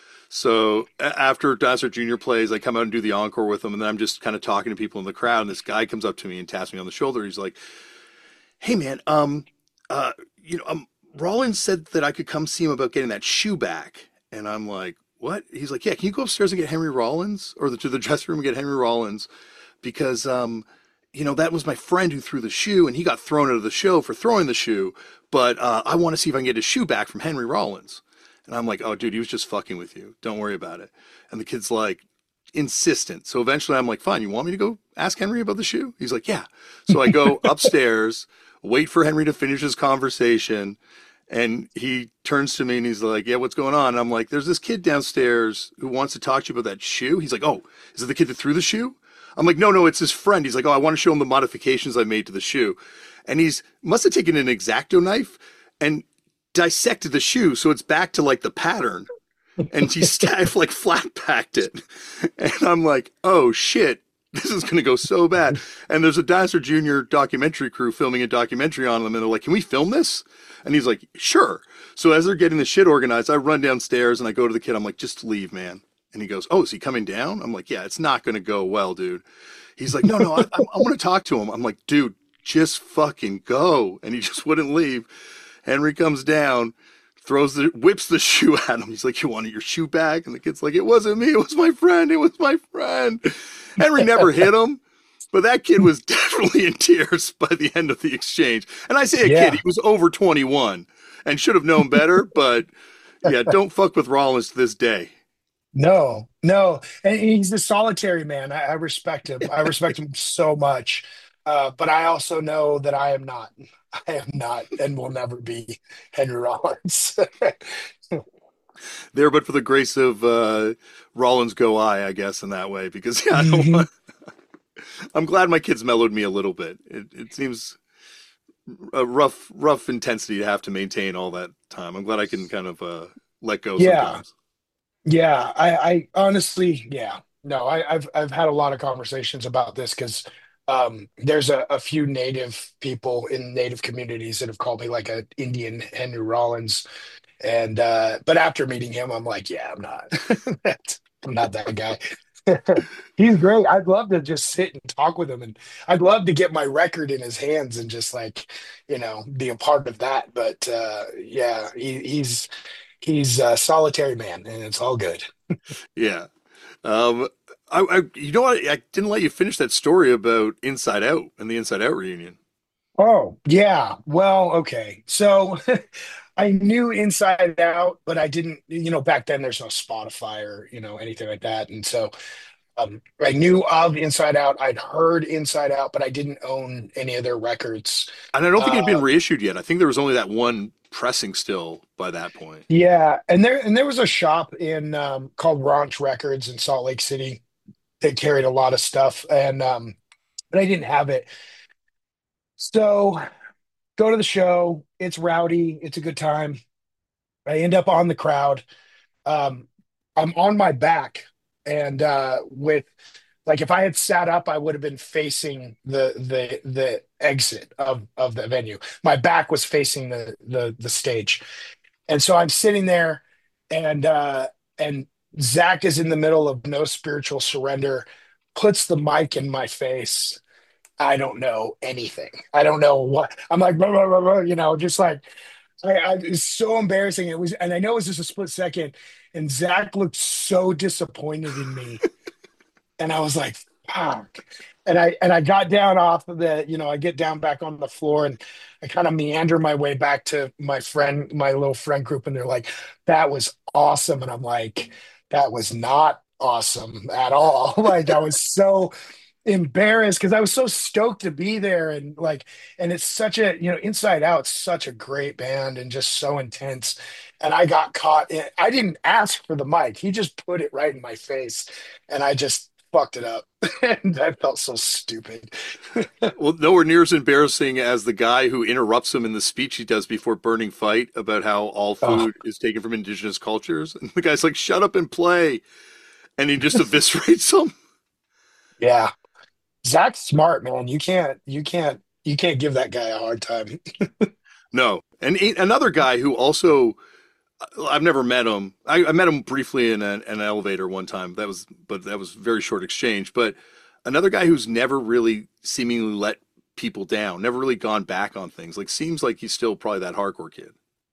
So after Dinosaur Junior plays, I come out and do the encore with him, and then I'm just kind of talking to people in the crowd, and this guy comes up to me and taps me on the shoulder. He's like, "Hey man, um, uh, you know, um, Rollins said that I could come see him about getting that shoe back," and I'm like, "What?" He's like, "Yeah, can you go upstairs and get Henry Rollins, or the, to the dressing room and get Henry Rollins, because um." You know, that was my friend who threw the shoe, and he got thrown out of the show for throwing the shoe. But uh, I want to see if I can get his shoe back from Henry Rollins. And I'm like, oh, dude, he was just fucking with you. Don't worry about it. And the kid's like, insistent. So eventually I'm like, fine, you want me to go ask Henry about the shoe? He's like, yeah. So I go upstairs, wait for Henry to finish his conversation. And he turns to me and he's like, yeah, what's going on? And I'm like, there's this kid downstairs who wants to talk to you about that shoe. He's like, oh, is it the kid that threw the shoe? I'm like, no, no, it's his friend. He's like, oh, I want to show him the modifications I made to the shoe. And he's must have taken an X-Acto knife and dissected the shoe so it's back to like the pattern. And he st- like flat packed it. And I'm like, oh shit, this is going to go so bad. And there's a Dinosaur Junior documentary crew filming a documentary on them. And they're like, can we film this? And he's like, sure. So as they're getting the shit organized, I run downstairs and I go to the kid. I'm like, just leave, man. And he goes, oh, is he coming down? I'm like, yeah, it's not going to go well, dude. He's like, no, no, I, I, I want to talk to him. I'm like, dude, just fucking go. And he just wouldn't leave. Henry comes down, throws the, whips the shoe at him. He's like, you wanted your shoe back? And the kid's like, it wasn't me. It was my friend. It was my friend. Henry never hit him. But that kid was definitely in tears by the end of the exchange. And I say a Yeah. kid, he was over twenty-one and should have known better. But yeah, don't fuck with Rollins to this day. No, no. And he's a solitary man. I, I respect him. I respect him so much. Uh, but I also know that I am not. I am not and will never be Henry Rollins. There, but for the grace of uh, Rollins, go I, I guess, in that way. Because yeah, I don't hmm want. I'm glad my kids mellowed me a little bit. It, it seems a rough, rough intensity to have to maintain all that time. I'm glad I can kind of uh, let go Yeah, sometimes. yeah. I, I honestly, yeah. No, I, I've I've had a lot of conversations about this because um, there's a, a few native people in native communities that have called me like a Indian Henry Rollins. And uh, but after meeting him, I'm like, yeah, I'm not. I'm not that guy. He's great. I'd love to just sit and talk with him, and I'd love to get my record in his hands and just like, you know, be a part of that. But uh, yeah, he, he's he's a solitary man, and it's all good. Yeah. Um, I, I, you know what? I didn't let you finish that story about Inside Out and the Inside Out reunion. Oh, yeah. Well, okay. So I knew Inside Out, but I didn't, you know, back then there's no Spotify or, you know, anything like that. And so Um, I knew of Inside Out. I'd heard Inside Out, but I didn't own any of their records. And I don't think it had been Um, reissued yet. I think there was only that one pressing still by that point. yeah, and there and there was a shop in um, called Ranch Records in Salt Lake City that carried a lot of stuff, and um, but I didn't have it. So go to the show. It's rowdy. It's a good time. I end up on the crowd. Um, I'm on my back, and uh, with like if I had sat up, I would have been facing the the the exit of of the venue. My back was facing the the the stage, and so I'm sitting there, and uh, and Zach is in the middle of No Spiritual Surrender, puts the mic in my face. I don't know anything. I don't know what I'm like, blah, blah, blah, blah, you know, just like I, I it's so embarrassing. It was, and I know it was just a split second, and Zach looked so disappointed in me, and I was like, fuck. And I and I got down off of the, you know, I get down back on the floor and I kind of meander my way back to my friend, my little friend group, and they're like, that was awesome. And I'm like, that was not awesome at all. Like I was so embarrassed because I was so stoked to be there and like and it's such a you know Inside Out such a great band and just so intense and I got caught in I didn't ask for the mic, he just put it right in my face and I just fucked it up and I felt so stupid. Well, nowhere near as embarrassing as the guy who interrupts him in the speech he does before Burning Fight about how all Oh, food is taken from indigenous cultures. And the guy's like, shut up and play. And he just eviscerates him. yeah, Zach's smart, man. You can't you can't you can't give that guy a hard time. No. And a- another guy who also, I've never met him. I, I met him briefly in an, an elevator one time. That was, but that was very short exchange. But another guy who's never really seemingly let people down, never really gone back on things. Like seems like he's still probably that hardcore kid.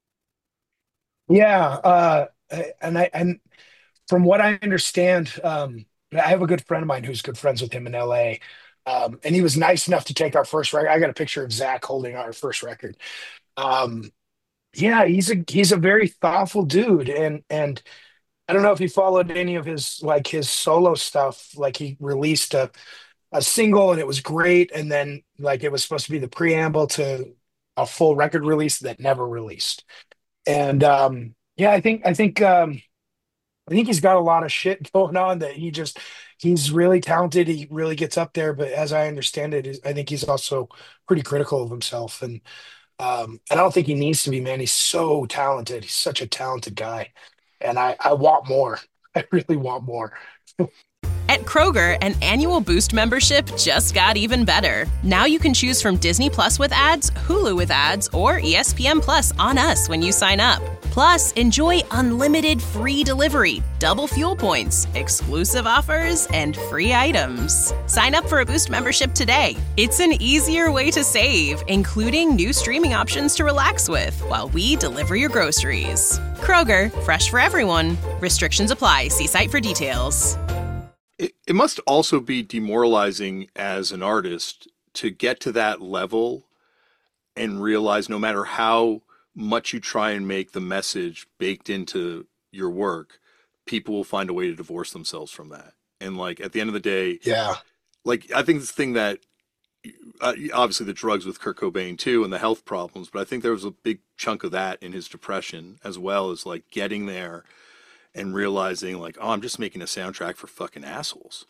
Yeah, uh and I and from what I understand, um, I have a good friend of mine who's good friends with him in L A. Um, and he was nice enough to take our first record. I got a picture of Zach holding our first record. Um, yeah, he's a he's a very thoughtful dude, and and I don't know if you followed any of his like his solo stuff. Like he released a a single and it was great, and then like it was supposed to be the preamble to a full record release that never released. And um, yeah, I think I think um, I think he's got a lot of shit going on that he just he's really talented. He really gets up there, but as I understand it, is I think he's also pretty critical of himself. And um, and I don't think he needs to be, man. He's so talented. He's such a talented guy, and I I want more. I really want more. At Kroger, an annual Boost membership just got even better. Now you can choose from Disney Plus with ads, Hulu with ads, or E S P N Plus on us when you sign up. Plus, enjoy unlimited free delivery, double fuel points, exclusive offers, and free items. Sign up for a Boost membership today. It's an easier way to save, including new streaming options to relax with while we deliver your groceries. Kroger, fresh for everyone. Restrictions apply. See site for details. It, it must also be demoralizing as an artist to get to that level and realize no matter how much you try and make the message baked into your work, people will find a way to divorce themselves from that. And like at the end of the day, Yeah, like I think this thing that uh, obviously the drugs with Kurt Cobain too, and the health problems. But I think there was a big chunk of that in his depression, as well as like getting there and realizing like, oh, I'm just making a soundtrack for fucking assholes.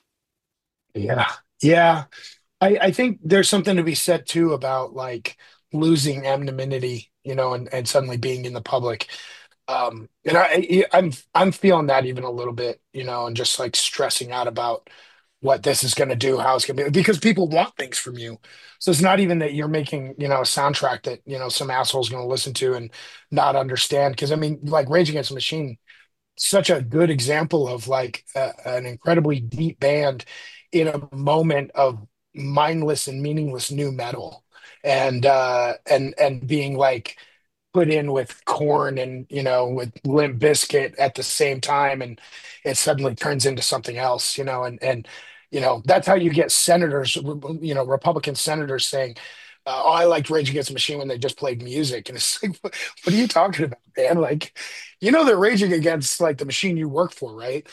Yeah. Yeah. I, I think there's something to be said too about like losing anonymity, you know, and, and suddenly being in the public. Um, and I, I'm I'm feeling that even a little bit, you know, and just like stressing out about what this is going to do, how it's going to be, because people want things from you. So it's not even that you're making, you know, a soundtrack that, you know, some asshole's going to listen to and not understand. Because I mean, like Rage Against the Machine, such a good example of like a, an incredibly deep band in a moment of mindless and meaningless new metal, and uh and and being like put in with Corn and you know with Limp Bizkit at the same time, and it suddenly turns into something else, you know, and and you know that's how you get senators, you know, Republican senators saying, uh, "Oh, I liked Rage Against the Machine when they just played music," and it's like, what, what are you talking about, man? Like, you know, they're raging against like the machine you work for, right?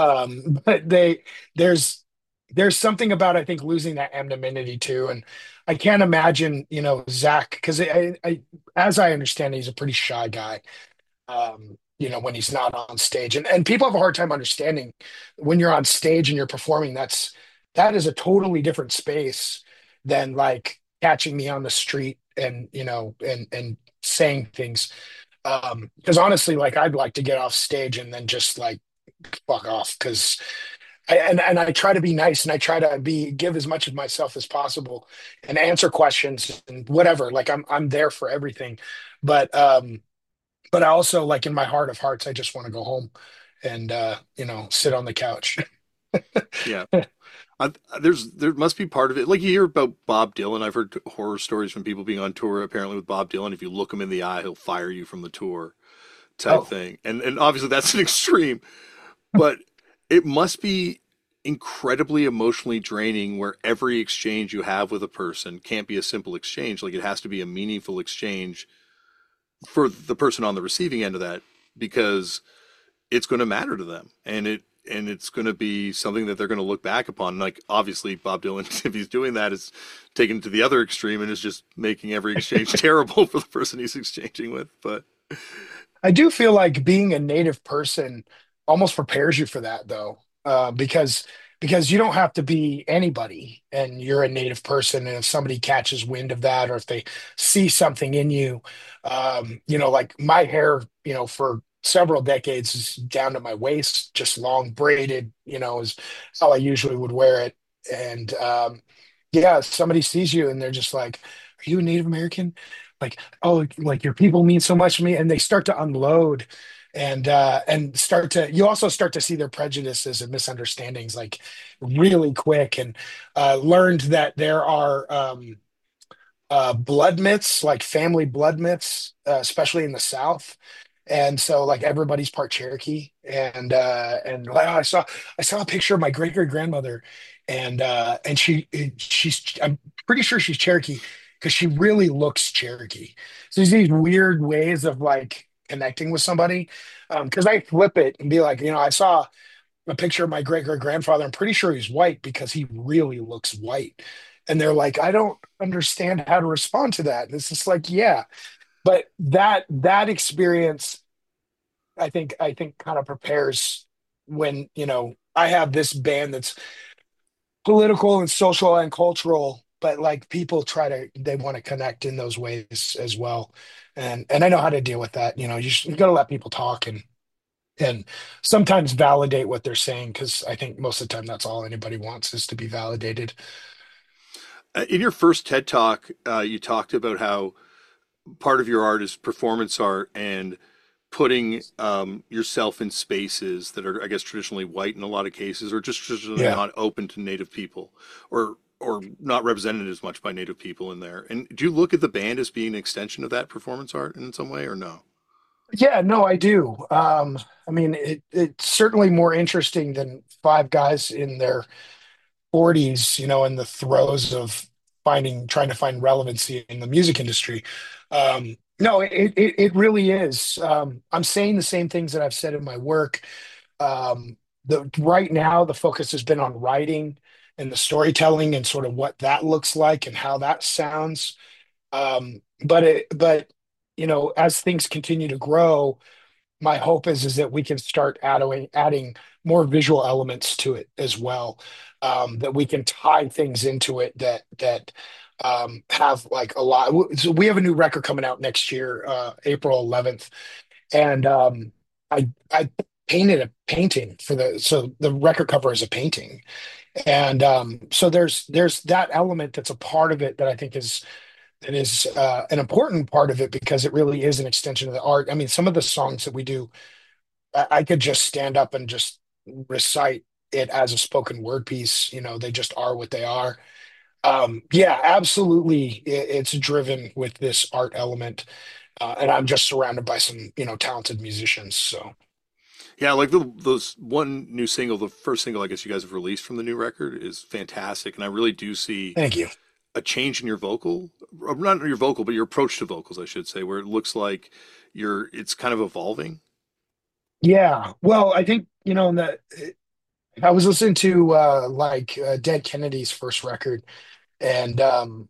Um, but they there's there's something about I think losing that anonymity too, and I can't imagine, you know, Zach, because I, I, as I understand, he's a pretty shy guy. Um, you know, when he's not on stage, and and people have a hard time understanding when you're on stage and you're performing. That's that is a totally different space than like catching me on the street and you know and and saying things. Um, because honestly, like I'd like to get off stage and then just like fuck off because I, and and I try to be nice and I try to be give as much of myself as possible and answer questions and whatever. Like I'm I'm there for everything, but um, but I also like in my heart of hearts, I just want to go home and uh, you know sit on the couch. Yeah. I, there's there must be part of it. Like you hear about Bob Dylan. I've heard horror stories from people being on tour apparently with Bob Dylan. If you look him in the eye, he'll fire you from the tour type Oh, thing. And and obviously that's an extreme, but it must be incredibly emotionally draining where every exchange you have with a person can't be a simple exchange. Like it has to be a meaningful exchange for the person on the receiving end of that because it's going to matter to them and it and it's going to be something that they're going to look back upon. Like obviously Bob Dylan, if he's doing that, is taken to the other extreme and is just making every exchange terrible for the person he's exchanging with. But I do feel like being a native person almost prepares you for that though, uh, because because you don't have to be anybody and you're a native person. And if somebody catches wind of that or if they see something in you, um, you know, like my hair, you know, for several decades is down to my waist, just long braided, you know, is how I usually would wear it. And um, yeah, somebody sees you and they're just like, "Are you a Native American?" Like, oh, like your people mean so much to me, and they start to unload and uh and start to you also start to see their prejudices and misunderstandings like really quick, and uh learned that there are um uh blood myths, like family blood myths, uh, especially in the South. And so like everybody's part Cherokee, and uh and like, I saw I saw a picture of my great great grandmother, and uh and she she's I'm pretty sure she's Cherokee because she really looks Cherokee. So there's these weird ways of like connecting with somebody. Um because I flip it and be like, you know, I saw a picture of my great great grandfather. I'm pretty sure he's white because he really looks white. And they're like, I don't understand how to respond to that. And it's just like, yeah, but that that experience I think I think kind of prepares when, you know, I have this band that's political and social and cultural, but like people try to they want to connect in those ways as well. And and I know how to deal with that. You know, you, just, you got to let people talk and and sometimes validate what they're saying because I think most of the time that's all anybody wants is to be validated. uh, in your first TED talk, uh, you talked about how part of your art is performance art and putting um, yourself in spaces that are, I guess, traditionally white in a lot of cases, or just traditionally Yeah. not open to Native people, or or not represented as much by Native people in there. And do you look at the band as being an extension of that performance art in some way, or no? Yeah, no, I do. Um, I mean, it, it's certainly more interesting than five guys in their forties, you know, in the throes of finding, trying to find relevancy in the music industry. Um, no, it, it, it really is. Um, I'm saying the same things that I've said in my work. Um, the right now, the focus has been on writing and the storytelling and sort of what that looks like and how that sounds. Um, but it, but you know, as things continue to grow, my hope is is that we can start adding adding more visual elements to it as well. Um, that we can tie things into it that that um, have like a lot. So we have a new record coming out next year, uh, April eleventh, and um, I I painted a painting for the so the record cover is a painting, and um, so there's there's that element that's a part of it that I think is that is uh, an important part of it because it really is an extension of the art. I mean, some of the songs that we do, I, I could just stand up and just recite it as a spoken word piece. You know, they just are what they are. Um, yeah, absolutely. It, it's driven with this art element, uh, and I'm just surrounded by some, you know, talented musicians. So Yeah, like the, those one new single, the first single I guess you guys have released from the new record is fantastic, and I really do see thank you. a change in your vocal, or not your vocal, but your approach to vocals, I should say, where it looks like you're it's kind of evolving. Yeah, well, I think you know that I was listening to uh, like uh, Dead Kennedy's first record, and um,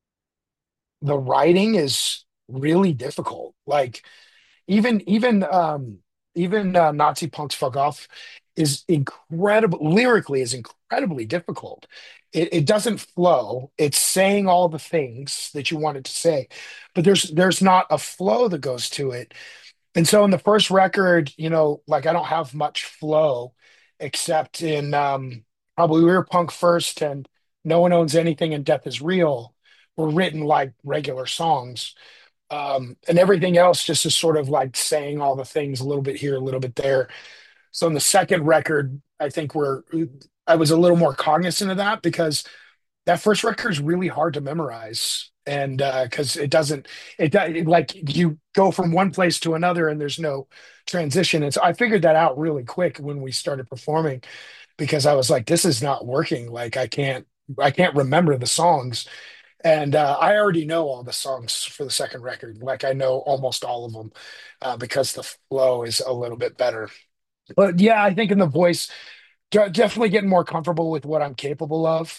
the writing is really difficult. Like even even um even uh, Nazi Punks Fuck Off is incredible lyrically is incredibly difficult. It, it doesn't flow. It's saying all the things that you want it to say, but there's there's not a flow that goes to it. And so in the first record, you know, like I don't have much flow except in um probably We Were Punk First and No One Owns Anything and Death Is Real were written like regular songs, um, and everything else just is sort of like saying all the things a little bit here, a little bit there. So in the second record, I think we're I was a little more cognizant of that because that first record is really hard to memorize, and uh, because it doesn't it, do- it like you go from one place to another and there's no transition. And so I figured that out really quick when we started performing because I was like, this is not working. Like I can't I can't remember the songs, and uh, I already know all the songs for the second record. Like I know almost all of them uh, because the flow is a little bit better. But yeah, I think in the voice, de- definitely getting more comfortable with what I'm capable of.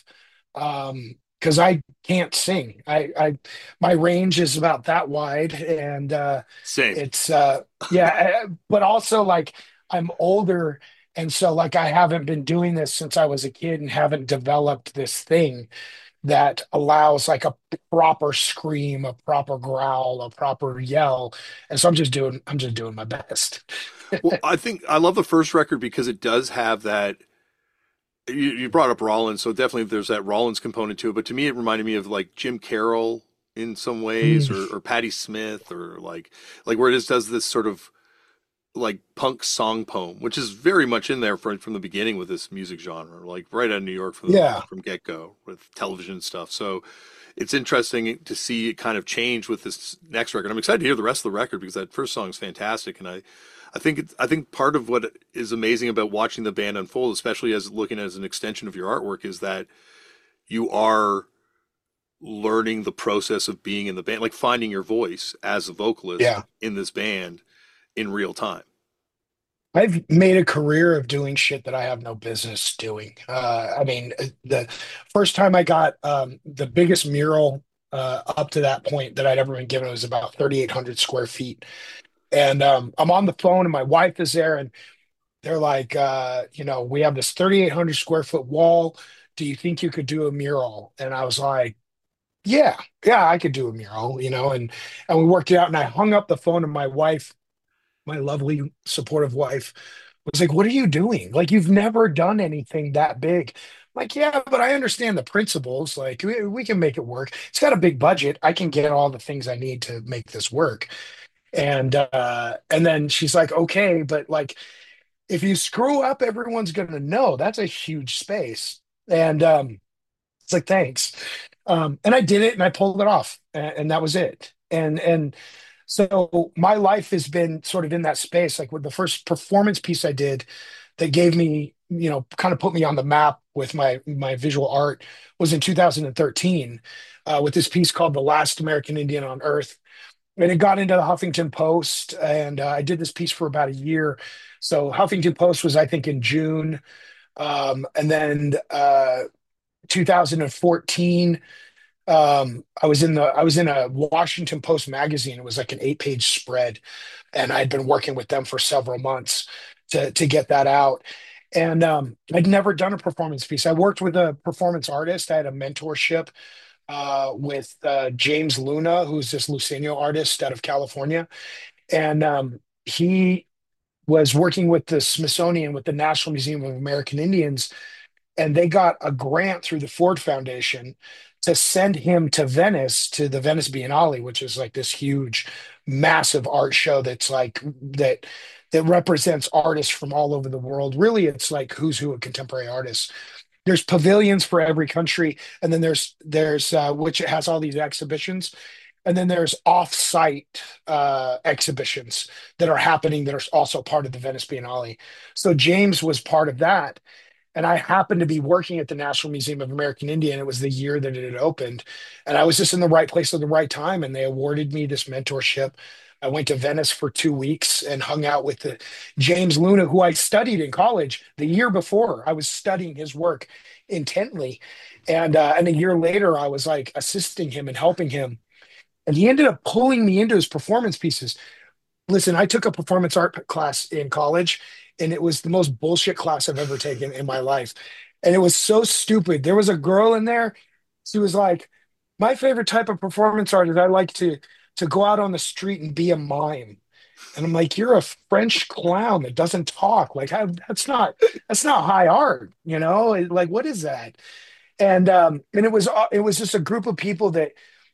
Um, because I can't sing. I, I, my range is about that wide, and uh, Same. it's uh, yeah. uh, But also like I'm older, and so like I haven't been doing this since I was a kid and haven't developed this thing that allows like a proper scream, a proper growl, a proper yell. And so I'm just doing I'm just doing my best. Well, I think I love the first record because it does have that. You, you brought up Rollins, so definitely there's that Rollins component to it. But to me, it reminded me of like Jim Carroll in some ways, Mm, or, or Patti Smith, or like like where it just does this sort of like punk song poem, which is very much in there from from the beginning with this music genre, like right out of New York from the, yeah. from get go with television stuff. So it's interesting to see it kind of change with this next record. I'm excited to hear the rest of the record because that first song is fantastic, and I, I think it's, I think part of what is amazing about watching the band unfold, especially as looking as an extension of your artwork, is that you are learning the process of being in the band, like finding your voice as a vocalist Yeah. in this band in real time. I've made a career of doing shit that I have no business doing. Uh, I mean, uh, the first time I got um, the biggest mural uh, up to that point that I'd ever been given was about thirty-eight hundred square feet. And um, I'm on the phone and my wife is there and they're like, uh, you know, we have this thirty-eight hundred square foot wall. Do you think you could do a mural? And I was like, yeah, yeah, I could do a mural, you know, and and we worked it out and I hung up the phone and my wife, my lovely supportive wife, was like, what are you doing? Like you've never done anything that big. I'm like, yeah, but I understand the principles. Like we, we can make it work. It's got a big budget. I can get all the things I need to make this work. And uh and then she's like, okay, but like if you screw up, everyone's gonna know. That's a huge space. And um it's like, thanks. Um, and I did it and I pulled it off, and, and that was it. And and so my life has been sort of in that space. Like with the first performance piece I did that gave me, you know, kind of put me on the map with my my visual art was in two thousand thirteen uh, with this piece called "The Last American Indian on Earth." And it got into the Huffington Post, and uh, I did this piece for about a year. So Huffington Post was, I think, in June, um, and then uh, two thousand fourteen, um, I was in the I was in a Washington Post magazine. It was like an eight page spread, and I'd been working with them for several months to to get that out. And um, I'd never done a performance piece. I worked with a performance artist. I had a mentorship uh, with uh, James Luna, who's this Luciano artist out of California, and um, he was working with the Smithsonian, with the National Museum of American Indians, and they got a grant through the Ford Foundation to send him to Venice to the Venice Biennale, which is like this huge, massive art show that's like that that represents artists from all over the world. Really, it's like who's who of contemporary artists. There's pavilions for every country, and then there's there's uh, which has all these exhibitions, and then there's off-site uh, exhibitions that are happening that are also part of the Venice Biennale. So James was part of that, and I happened to be working at the National Museum of American Indian. It was the year that it had opened. And I was just in the right place at the right time. And they awarded me this mentorship. I went to Venice for two weeks and hung out with the James Luna, who I studied in college the year before. I was studying his work intently. And uh, and a year later, I was like assisting him and helping him. And he ended up pulling me into his performance pieces. Listen, I took a performance art class in college, and it was the most bullshit class I've ever taken in my life. And it was so stupid. There was a girl in there. She was like, "My favorite type of performance art is I like to to go out on the street and be a mime." And I'm like, "You're a French clown that doesn't talk. Like, how, that's not that's not high art, you know? Like, what is that?" And um, and it was uh, it was just a group of people that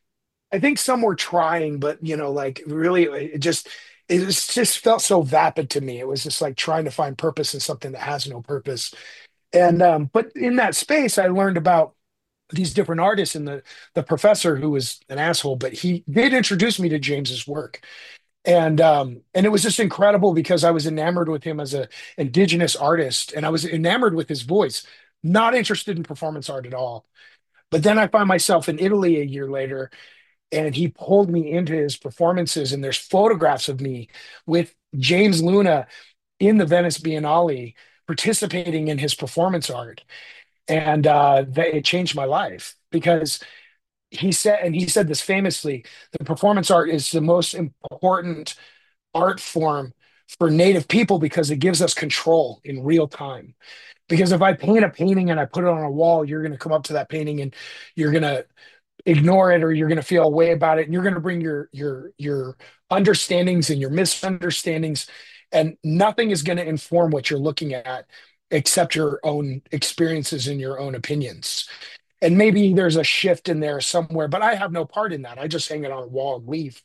I think some were trying, but you know, like really, it just it was just felt so vapid to me. It was just like trying to find purpose in something that has no purpose. And um, but in that space, I learned about these different artists, and the the professor, who was an asshole, but he did introduce me to James's work. And um, and it was just incredible because I was enamored with him as a indigenous artist, and I was enamored with his voice. Not interested in performance art at all. But then I find myself in Italy a year later, and he pulled me into his performances, and there's photographs of me with James Luna in the Venice Biennale participating in his performance art. And uh, that, it changed my life because he said, and he said this famously, the performance art is the most important art form for Native people because it gives us control in real time. Because if I paint a painting and I put it on a wall, you're going to come up to that painting and you're going to ignore it, or you're going to feel a way about it, and you're going to bring your your your understandings and your misunderstandings, and nothing is going to inform what you're looking at except your own experiences and your own opinions. And maybe there's a shift in there somewhere, but I have no part in that. I just hang it on a wall and leave.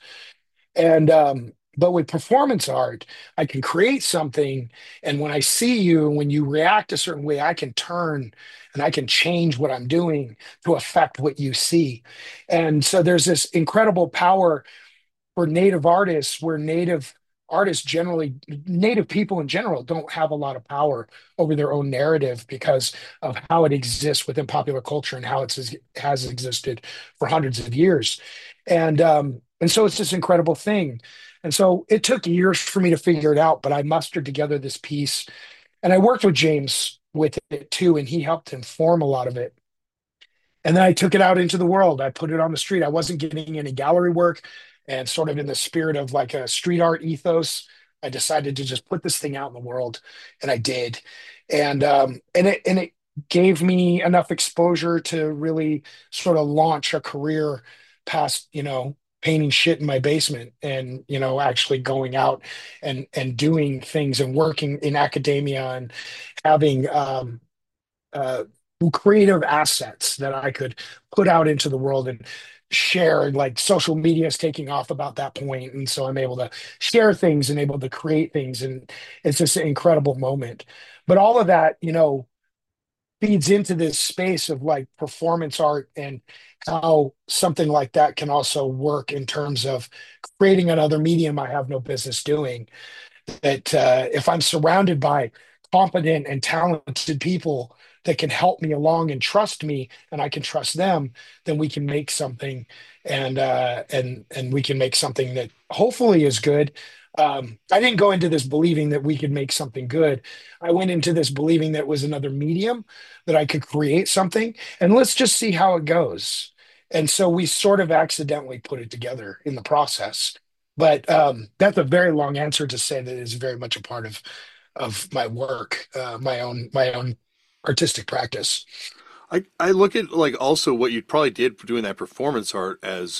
And um, but with performance art, I can create something, and when I see you, when you react a certain way, I can turn and I can change what I'm doing to affect what you see. And so there's this incredible power for native artists, where native artists generally, native people in general, don't have a lot of power over their own narrative because of how it exists within popular culture and how it has existed for hundreds of years. And um, and so it's this incredible thing. And so it took years for me to figure it out, but I mustered together this piece, and I worked with James with it too, and he helped inform a lot of it. And then I took it out into the world. I put it on the street. I wasn't getting any gallery work. And sort of in the spirit of like a street art ethos, I decided to just put this thing out in the world. And I did. And um, and it and it gave me enough exposure to really sort of launch a career past, you know, painting shit in my basement, and, you know, actually going out and and doing things and working in academia and having um uh, creative assets that I could put out into the world and share. And like social media is taking off about that point, and so I'm able to share things and able to create things, and it's just an incredible moment. But all of that, you know, feeds into this space of like performance art, and how something like that can also work in terms of creating another medium I have no business doing. That uh, if I'm surrounded by competent and talented people that can help me along and trust me, and I can trust them, then we can make something, and uh, and and we can make something that hopefully is good. Um, I didn't go into this believing that we could make something good. I went into this believing that it was another medium that I could create something, and let's just see how it goes. And so we sort of accidentally put it together in the process. But um, that's a very long answer to say that it is very much a part of of my work, uh, my own my own artistic practice. I, I look at like also what you probably did for doing that performance art as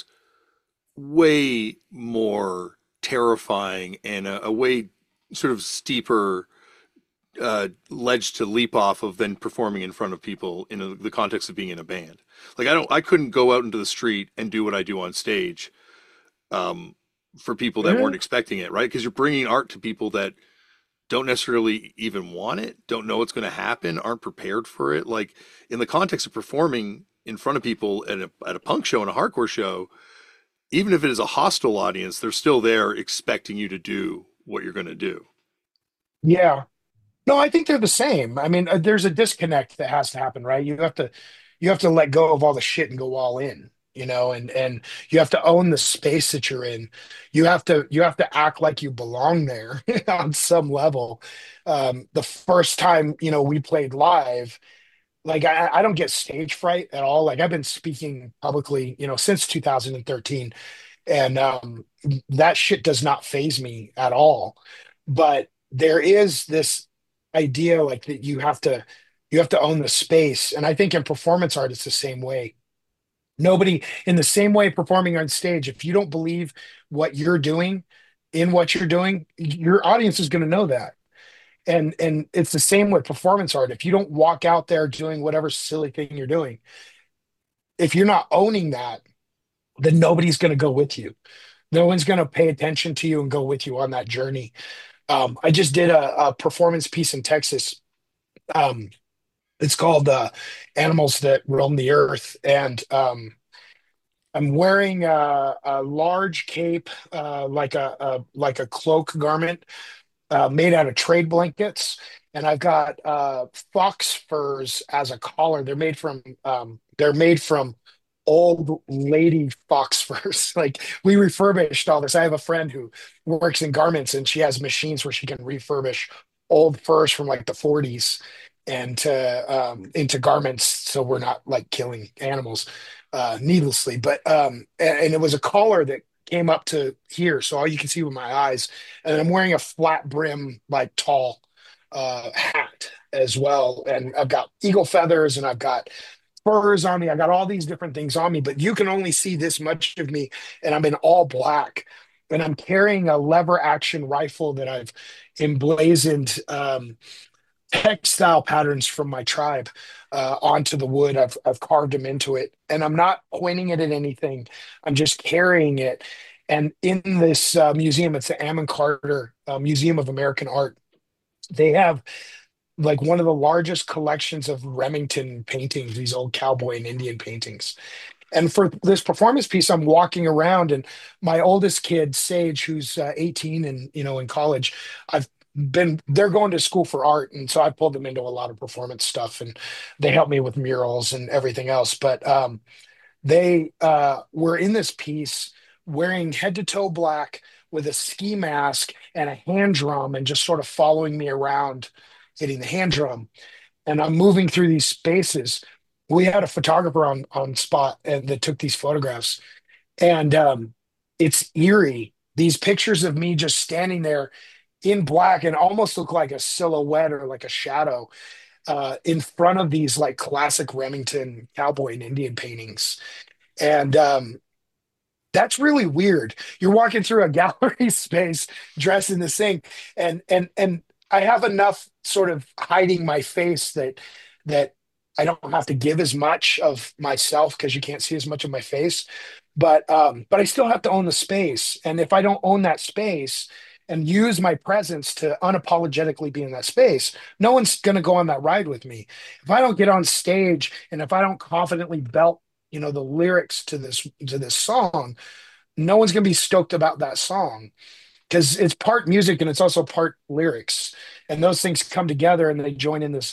way more terrifying and a, a way sort of steeper uh, ledge to leap off of than performing in front of people in a, the context of being in a band. Like I don't, I couldn't go out into the street and do what I do on stage um, for people that weren't Mhm. expecting it, right? Because you're bringing art to people that don't necessarily even want it, don't know what's going to happen, aren't prepared for it. Like in the context of performing in front of people at a, at a punk show and a hardcore show, even if it is a hostile audience, they're still there expecting you to do what you're going to do. Yeah. No, I think they're the same. I mean, uh, there's a disconnect that has to happen, right? You have to you have to let go of all the shit and go all in, you know, and and you have to own the space that you're in. You have to you have to act like you belong there on some level. Um, the first time, you know, we played live, like I, I don't get stage fright at all. Like I've been speaking publicly, you know, since two thousand thirteen, and um, that shit does not phase me at all. But there is this idea like that you have to you have to own the space, and I think in performance art it's the same way. Nobody in the same way performing on stage, if you don't believe what you're doing in what you're doing, your audience is going to know that. And and it's the same with performance art. If you don't walk out there doing whatever silly thing you're doing, if you're not owning that, then nobody's going to go with you. No one's going to pay attention to you and go with you on that journey. Um, I just did a, a performance piece in Texas. Um, it's called uh, "Animals That Roam the Earth," and um, I'm wearing a, a large cape, uh, like a, a like a cloak garment, uh, made out of trade blankets, and I've got uh, fox furs as a collar. They're made from um, they're made from old lady fox furs. Like we refurbished all this. I have a friend who works in garments, and she has machines where she can refurbish old furs from like the forties and to um, into garments, so we're not like killing animals uh, needlessly. But um, and, and it was a collar that came up to here, so all you can see with my eyes, and I'm wearing a flat brim, like tall uh, hat as well. And I've got eagle feathers and I've got furs on me. I got all these different things on me, but you can only see this much of me, and I'm in all black. And I'm carrying a lever action rifle that I've emblazoned um, textile patterns from my tribe uh, onto the wood. I've I've carved them into it, and I'm not pointing it at anything. I'm just carrying it. And in this uh, museum, it's the Ammon Carter uh, Museum of American Art. They have like one of the largest collections of Remington paintings, these old cowboy and Indian paintings. And for this performance piece, I'm walking around, and my oldest kid, Sage, who's uh, eighteen and you know in college, I've been they're going to school for art, and so I pulled them into a lot of performance stuff, and they help me with murals and everything else. But um, they uh, were in this piece wearing head to toe black with a ski mask and a hand drum, and just sort of following me around, hitting the hand drum. And I'm moving through these spaces. We had a photographer on on spot and that took these photographs, and um, it's eerie. These pictures of me just standing there in black and almost look like a silhouette or like a shadow uh, in front of these like classic Remington cowboy and Indian paintings. And um, that's really weird. You're walking through a gallery space dressed in this thing, and and and I have enough sort of hiding my face that that I don't have to give as much of myself because you can't see as much of my face. But um, but I still have to own the space, and if I don't own that space and use my presence to unapologetically be in that space, no one's going to go on that ride with me. If I don't get on stage and if I don't confidently belt, you know, the lyrics to this to this song, no one's going to be stoked about that song because it's part music and it's also part lyrics, and those things come together and they join in this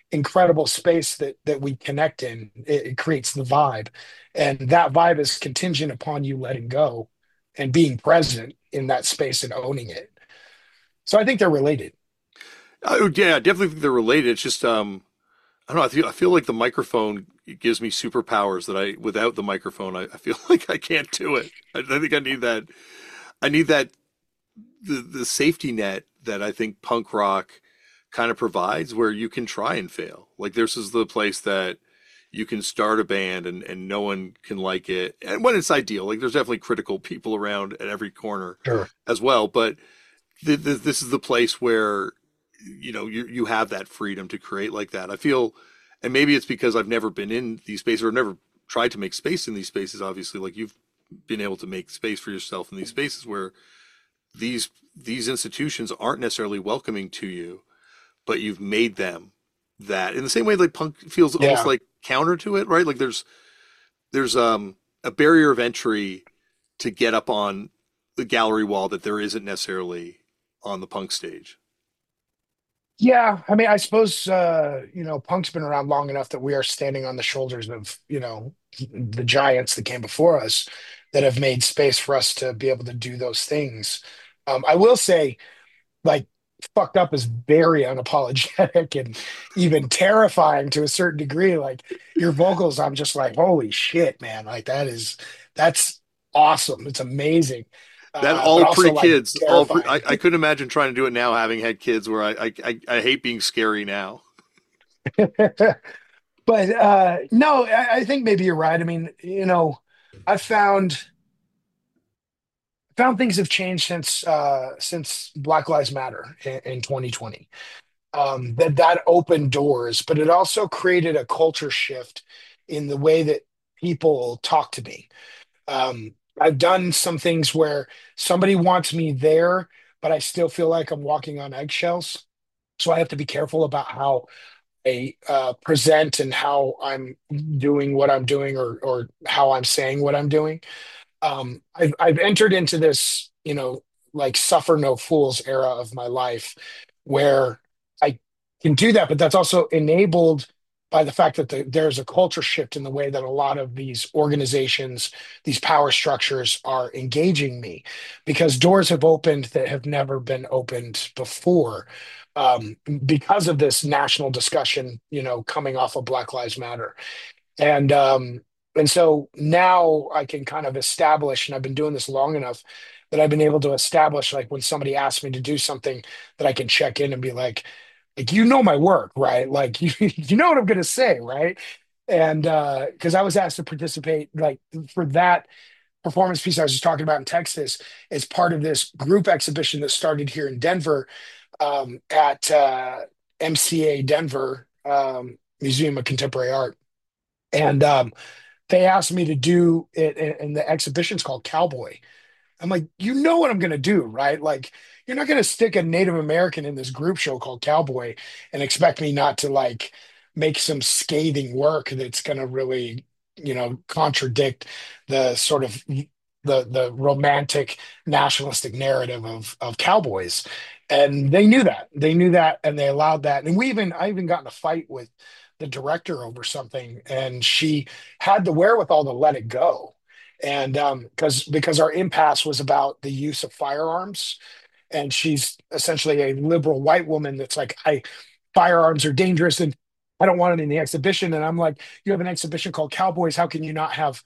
incredible space that that we connect in. It, it creates the vibe, and that vibe is contingent upon you letting go and being present in that space and owning it. So I think they're related. Uh, yeah, I definitely think they're related. It's just um, I don't know. I feel I feel like the microphone gives me superpowers that I without the microphone I, I feel like I can't do it. I, I think I need that. I need that the the safety net that I think punk rock kind of provides, where you can try and fail. Like this is the place that you can start a band and and no one can like it. And when it's ideal, like there's definitely critical people around at every corner Sure. as well. But th th this is the place where you know you you have that freedom to create like that. I feel, and maybe it's because I've never been in these spaces or never tried to make space in these spaces. Obviously, like you've been able to make space for yourself in these spaces where these these institutions aren't necessarily welcoming to you, but you've made them that. In the same way, like punk feels almost Yeah. like counter to it, right? Like there's there's um a barrier of entry to get up on the gallery wall that there isn't necessarily on the punk stage. Yeah, I mean, I suppose uh, you know, punk's been around long enough that we are standing on the shoulders of, you know, the giants that came before us that have made space for us to be able to do those things. Um, I will say, like, fucked up is very unapologetic and even terrifying to a certain degree. Like your vocals, I'm just like, holy shit, man. Like that is that's awesome. It's amazing. That Uh, but all also pre like kids, all pre. I, terrifying. I couldn't imagine trying to do it now, having had kids. Where I, I I I hate being scary now. But uh no, I, I think maybe you're right. I mean, you know, I found found things have changed since uh since Black Lives Matter in, in twenty twenty. Um that that opened doors, but it also created a culture shift in the way that people talk to me. Um I've done some things where somebody wants me there, but I still feel like I'm walking on eggshells. So I have to be careful about how I uh, present and how I'm doing what I'm doing, or or how I'm saying what I'm doing. Um, I've I've entered into this, you know, like suffer no fools era of my life where I can do that, but that's also enabled by the fact that the, there's a culture shift in the way that a lot of these organizations, these power structures are engaging me, because doors have opened that have never been opened before. Um, because of this national discussion, you know, coming off of Black Lives Matter. And um, and so now I can kind of establish, and I've been doing this long enough that I've been able to establish, like when somebody asks me to do something, that I can check in and be like, like you know my work, right? Like you you know what I'm gonna say, right? And uh, because I was asked to participate, like for that performance piece I was just talking about in Texas, as part of this group exhibition that started here in Denver, um, at uh, M C A Denver, um, Museum of Contemporary Art. And um, they asked me to do it, and the exhibition's called Cowboy. I'm like, you know what I'm going to do, right? Like, you're not going to stick a Native American in this group show called Cowboy and expect me not to like make some scathing work that's going to really, you know, contradict the sort of the the romantic nationalistic narrative of of cowboys. And they knew that. They knew that, and they allowed that. And we even I even got in a fight with the director over something, and she had the wherewithal to let it go. And um because because our impasse was about the use of firearms, and she's essentially a liberal white woman that's like, I firearms are dangerous and I don't want it in the exhibition. And I'm like, you have an exhibition called Cowboys, how can you not have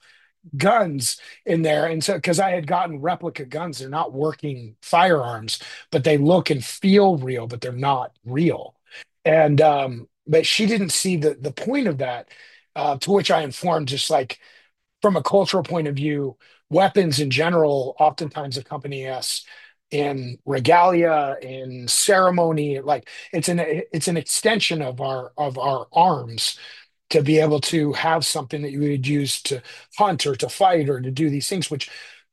guns in there? And so, because I had gotten replica guns, they're not working firearms, but they look and feel real, but they're not real. And um but she didn't see the the point of that. Uh, to which I informed, just like, from a cultural point of view, weapons in general oftentimes accompany us in regalia, in ceremony. Like it's an it's an extension of our of our arms, to be able to have something that you would use to hunt or to fight or to do these things, which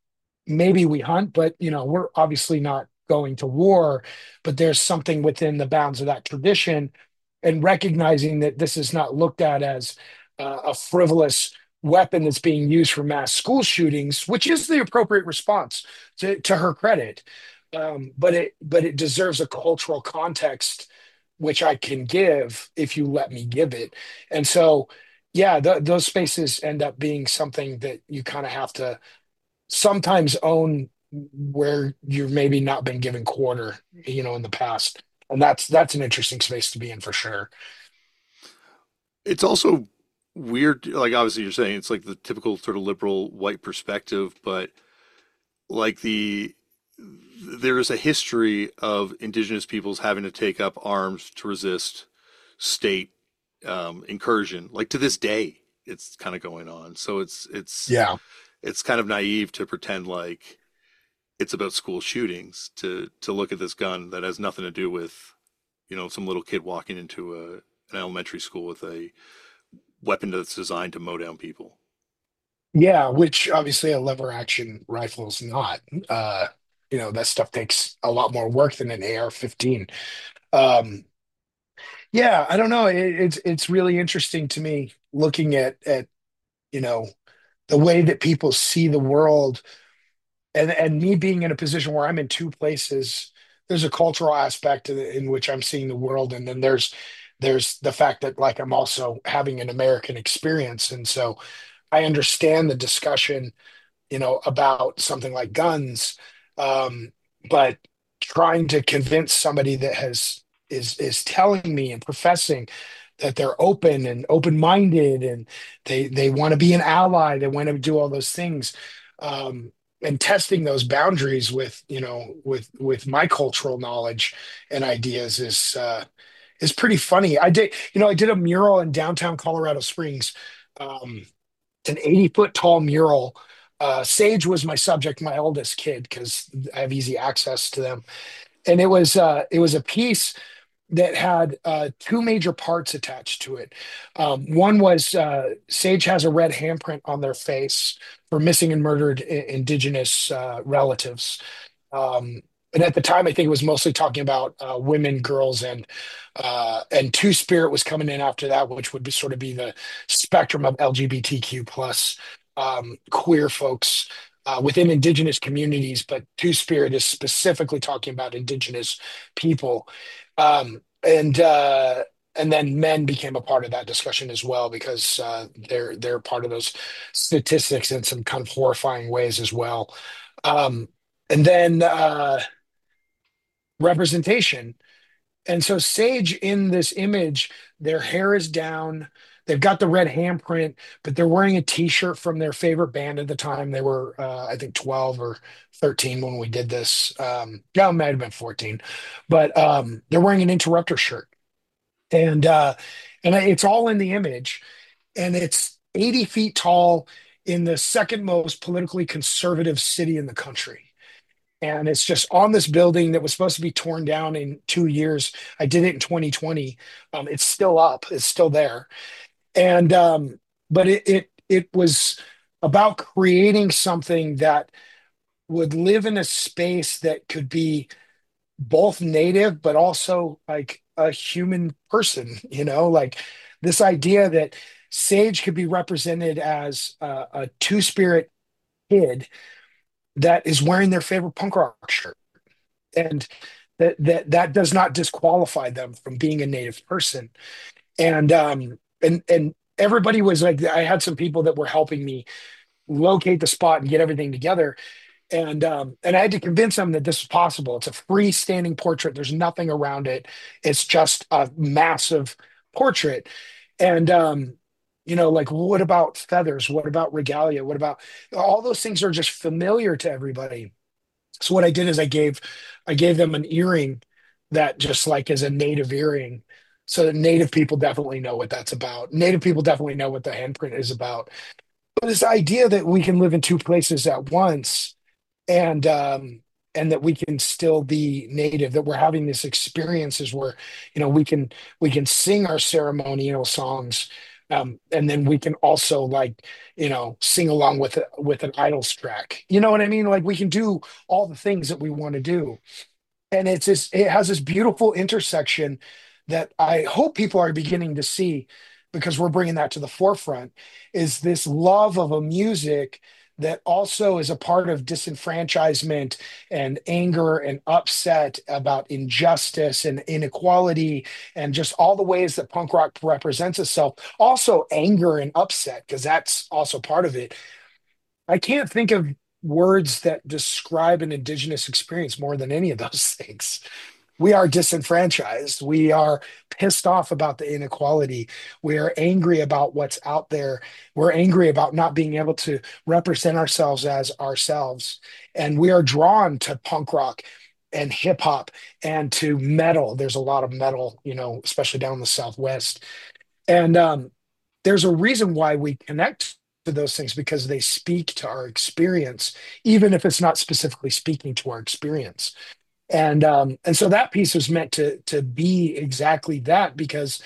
maybe we hunt, but you know, we're obviously not going to war. But there's something within the bounds of that tradition, and recognizing that this is not looked at as uh, a frivolous weapon that's being used for mass school shootings, which is the appropriate response, to, to her credit. Um, but it but it deserves a cultural context which I can give if you let me give it. And so, yeah, th those spaces end up being something that you kind of have to sometimes own where you've maybe not been given quarter, you know, in the past. And that's that's an interesting space to be in for sure. It's also weird, like obviously you're saying it's like the typical sort of liberal white perspective, but like the there is a history of indigenous peoples having to take up arms to resist state um, incursion. Like to this day, it's kind of going on. So it's it's Yeah. it's kind of naive to pretend like it's about school shootings to to look at this gun that has nothing to do with, you know, some little kid walking into a an elementary school with a weapon that's designed to mow down people. Yeah, which obviously a lever action rifle is not. Uh, you know, that stuff takes a lot more work than an A R fifteen. Um, yeah, I don't know. It, it's it's really interesting to me looking at at you know the way that people see the world, and and me being in a position where I'm in two places. There's a cultural aspect in, in which I'm seeing the world, and then there's there's the fact that like I'm also having an American experience, and so I understand the discussion, you know, about something like guns. Um, but trying to convince somebody that has is is telling me and professing that they're open and open-minded and they they want to be an ally, they want to do all those things. Um, and testing those boundaries with, you know, with with my cultural knowledge and ideas is uh is pretty funny. I did, you know, I did a mural in downtown Colorado Springs. Um, it's an eighty foot tall mural. Uh, Sage was my subject, my oldest kid, because I have easy access to them. And it was uh, it was a piece that had uh, two major parts attached to it. Um, one was uh, Sage has a red handprint on their face for missing and murdered I- Indigenous uh, relatives. Um, and at the time, I think it was mostly talking about uh, women, girls, and uh, and Two Spirit was coming in after that, which would be sort of be the spectrum of L G B T Q plus um, queer folks uh, within Indigenous communities. But Two Spirit is specifically talking about Indigenous people, um, and uh, and then men became a part of that discussion as well because uh, they're they're part of those statistics in some kind of horrifying ways as well. Um, and then uh, representation. And so Sage in this image, their hair is down. They've got the red handprint, but they're wearing a t-shirt from their favorite band at the time. They were, uh, I think, twelve or thirteen when we did this. Um, no, it might have been fourteen, but um, they're wearing an Interrupter shirt. And uh, and it's all in the image. And it's eighty feet tall in the second most politically conservative city in the country, and it's just on this building that was supposed to be torn down in two years. I did it in twenty twenty. Um, it's still up. It's still there. And um, but it it it was about creating something that would live in a space that could be both native but also like a human person. You know, like this idea that Sage could be represented as a, a two spirit kid that is wearing their favorite punk rock shirt, and that that that does not disqualify them from being a native person. And um and and everybody was like, I had some people that were helping me locate the spot and get everything together. And um and I had to convince them that this is possible. It's a freestanding portrait. There's nothing around it. It's just a massive portrait. And um you know, like what about feathers? What about regalia? What about all those things are just familiar to everybody. So what I did is I gave I gave them an earring that just like is a native earring. So that native people definitely know what that's about. Native people definitely know what the handprint is about. But this idea that we can live in two places at once, and um and that we can still be native, that we're having these experiences where, you know, we can we can sing our ceremonial songs, um and then we can also like, you know, sing along with it with an idols track. You know what I mean? Like we can do all the things that we want to do. And it's this it has this beautiful intersection that I hope people are beginning to see, because we're bringing that to the forefront, is this love of a music that also is a part of disenfranchisement and anger and upset about injustice and inequality and just all the ways that punk rock represents itself. Also, anger and upset, because that's also part of it. I can't think of words that describe an indigenous experience more than any of those things. We are disenfranchised. We are pissed off about the inequality. We are angry about what's out there. We're angry about not being able to represent ourselves as ourselves. And we are drawn to punk rock and hip hop and to metal. There's a lot of metal, you know, especially down in the Southwest. And um, there's a reason why we connect to those things because they speak to our experience, even if it's not specifically speaking to our experience. And um, and so that piece was meant to to be exactly that because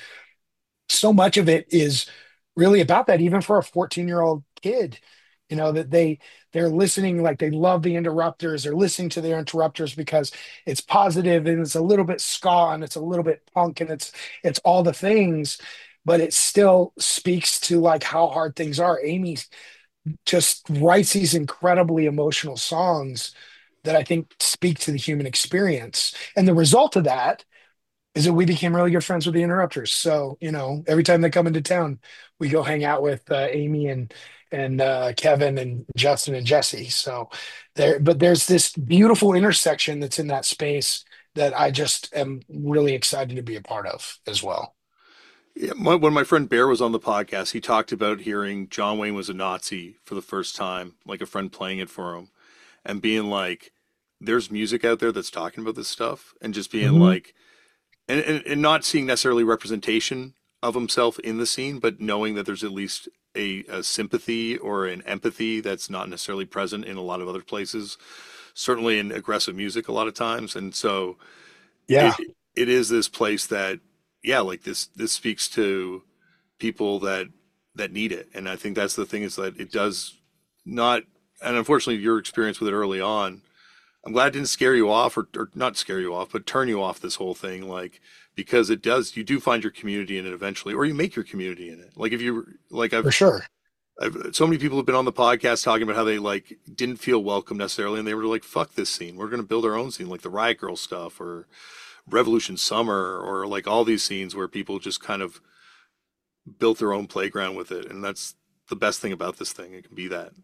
so much of it is really about that, even for a fourteen year old kid, you know, that they they're listening, like they love the Interrupters, they're listening to their Interrupters because it's positive and it's a little bit ska and it's a little bit punk and it's it's all the things, but it still speaks to like how hard things are. Amy just writes these incredibly emotional songs that I think speak to the human experience. And the result of that is that we became really good friends with the Interrupters. So, you know, every time they come into town, we go hang out with uh, Amy and and uh, Kevin and Justin and Jesse. So there, but there's this beautiful intersection that's in that space that I just am really excited to be a part of as well. Yeah, my, when my friend Bear was on the podcast, he talked about hearing John Wayne was a Nazi for the first time, like a friend playing it for him, and being like, there's music out there that's talking about this stuff, and just being Mhm. like, and, and, and not seeing necessarily representation of himself in the scene, but knowing that there's at least a, a sympathy or an empathy that's not necessarily present in a lot of other places, certainly in aggressive music a lot of times. And so Yeah, it it is this place that, yeah, like this this speaks to people that that need it. And I think that's the thing, is that it does not, and unfortunately your experience with it early on, I'm glad it didn't scare you off, or, or not scare you off, but turn you off this whole thing. Like, because it does, you do find your community in it eventually, or you make your community in it. Like if you, like for I've, sure. I've, so many people have been on the podcast talking about how they like didn't feel welcome necessarily. And they were like, fuck this scene. We're going to build our own scene, like the Riot Girl stuff or Revolution Summer, or like all these scenes where people just kind of built their own playground with it. And that's the best thing about this thing. It can be that.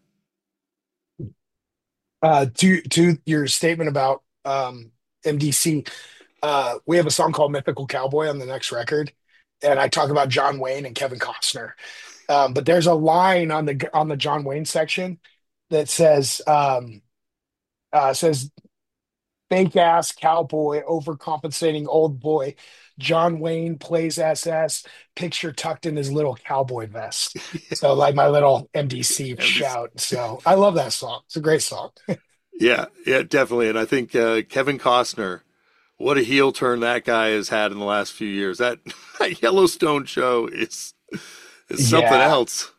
Uh, to to your statement about um, M D C, uh, we have a song called "Mythical Cowboy" on the next record, and I talk about John Wayne and Kevin Costner. Um, but there's a line on the on the John Wayne section that says um, uh, says fake ass cowboy overcompensating old boy. John Wayne plays S S, picture tucked in his little cowboy vest. So like my little M D C shout. So I love that song. It's a great song. Yeah, yeah, definitely. And I think uh, Kevin Costner, what a heel turn that guy has had in the last few years. That, that Yellowstone show is is something Yeah. else.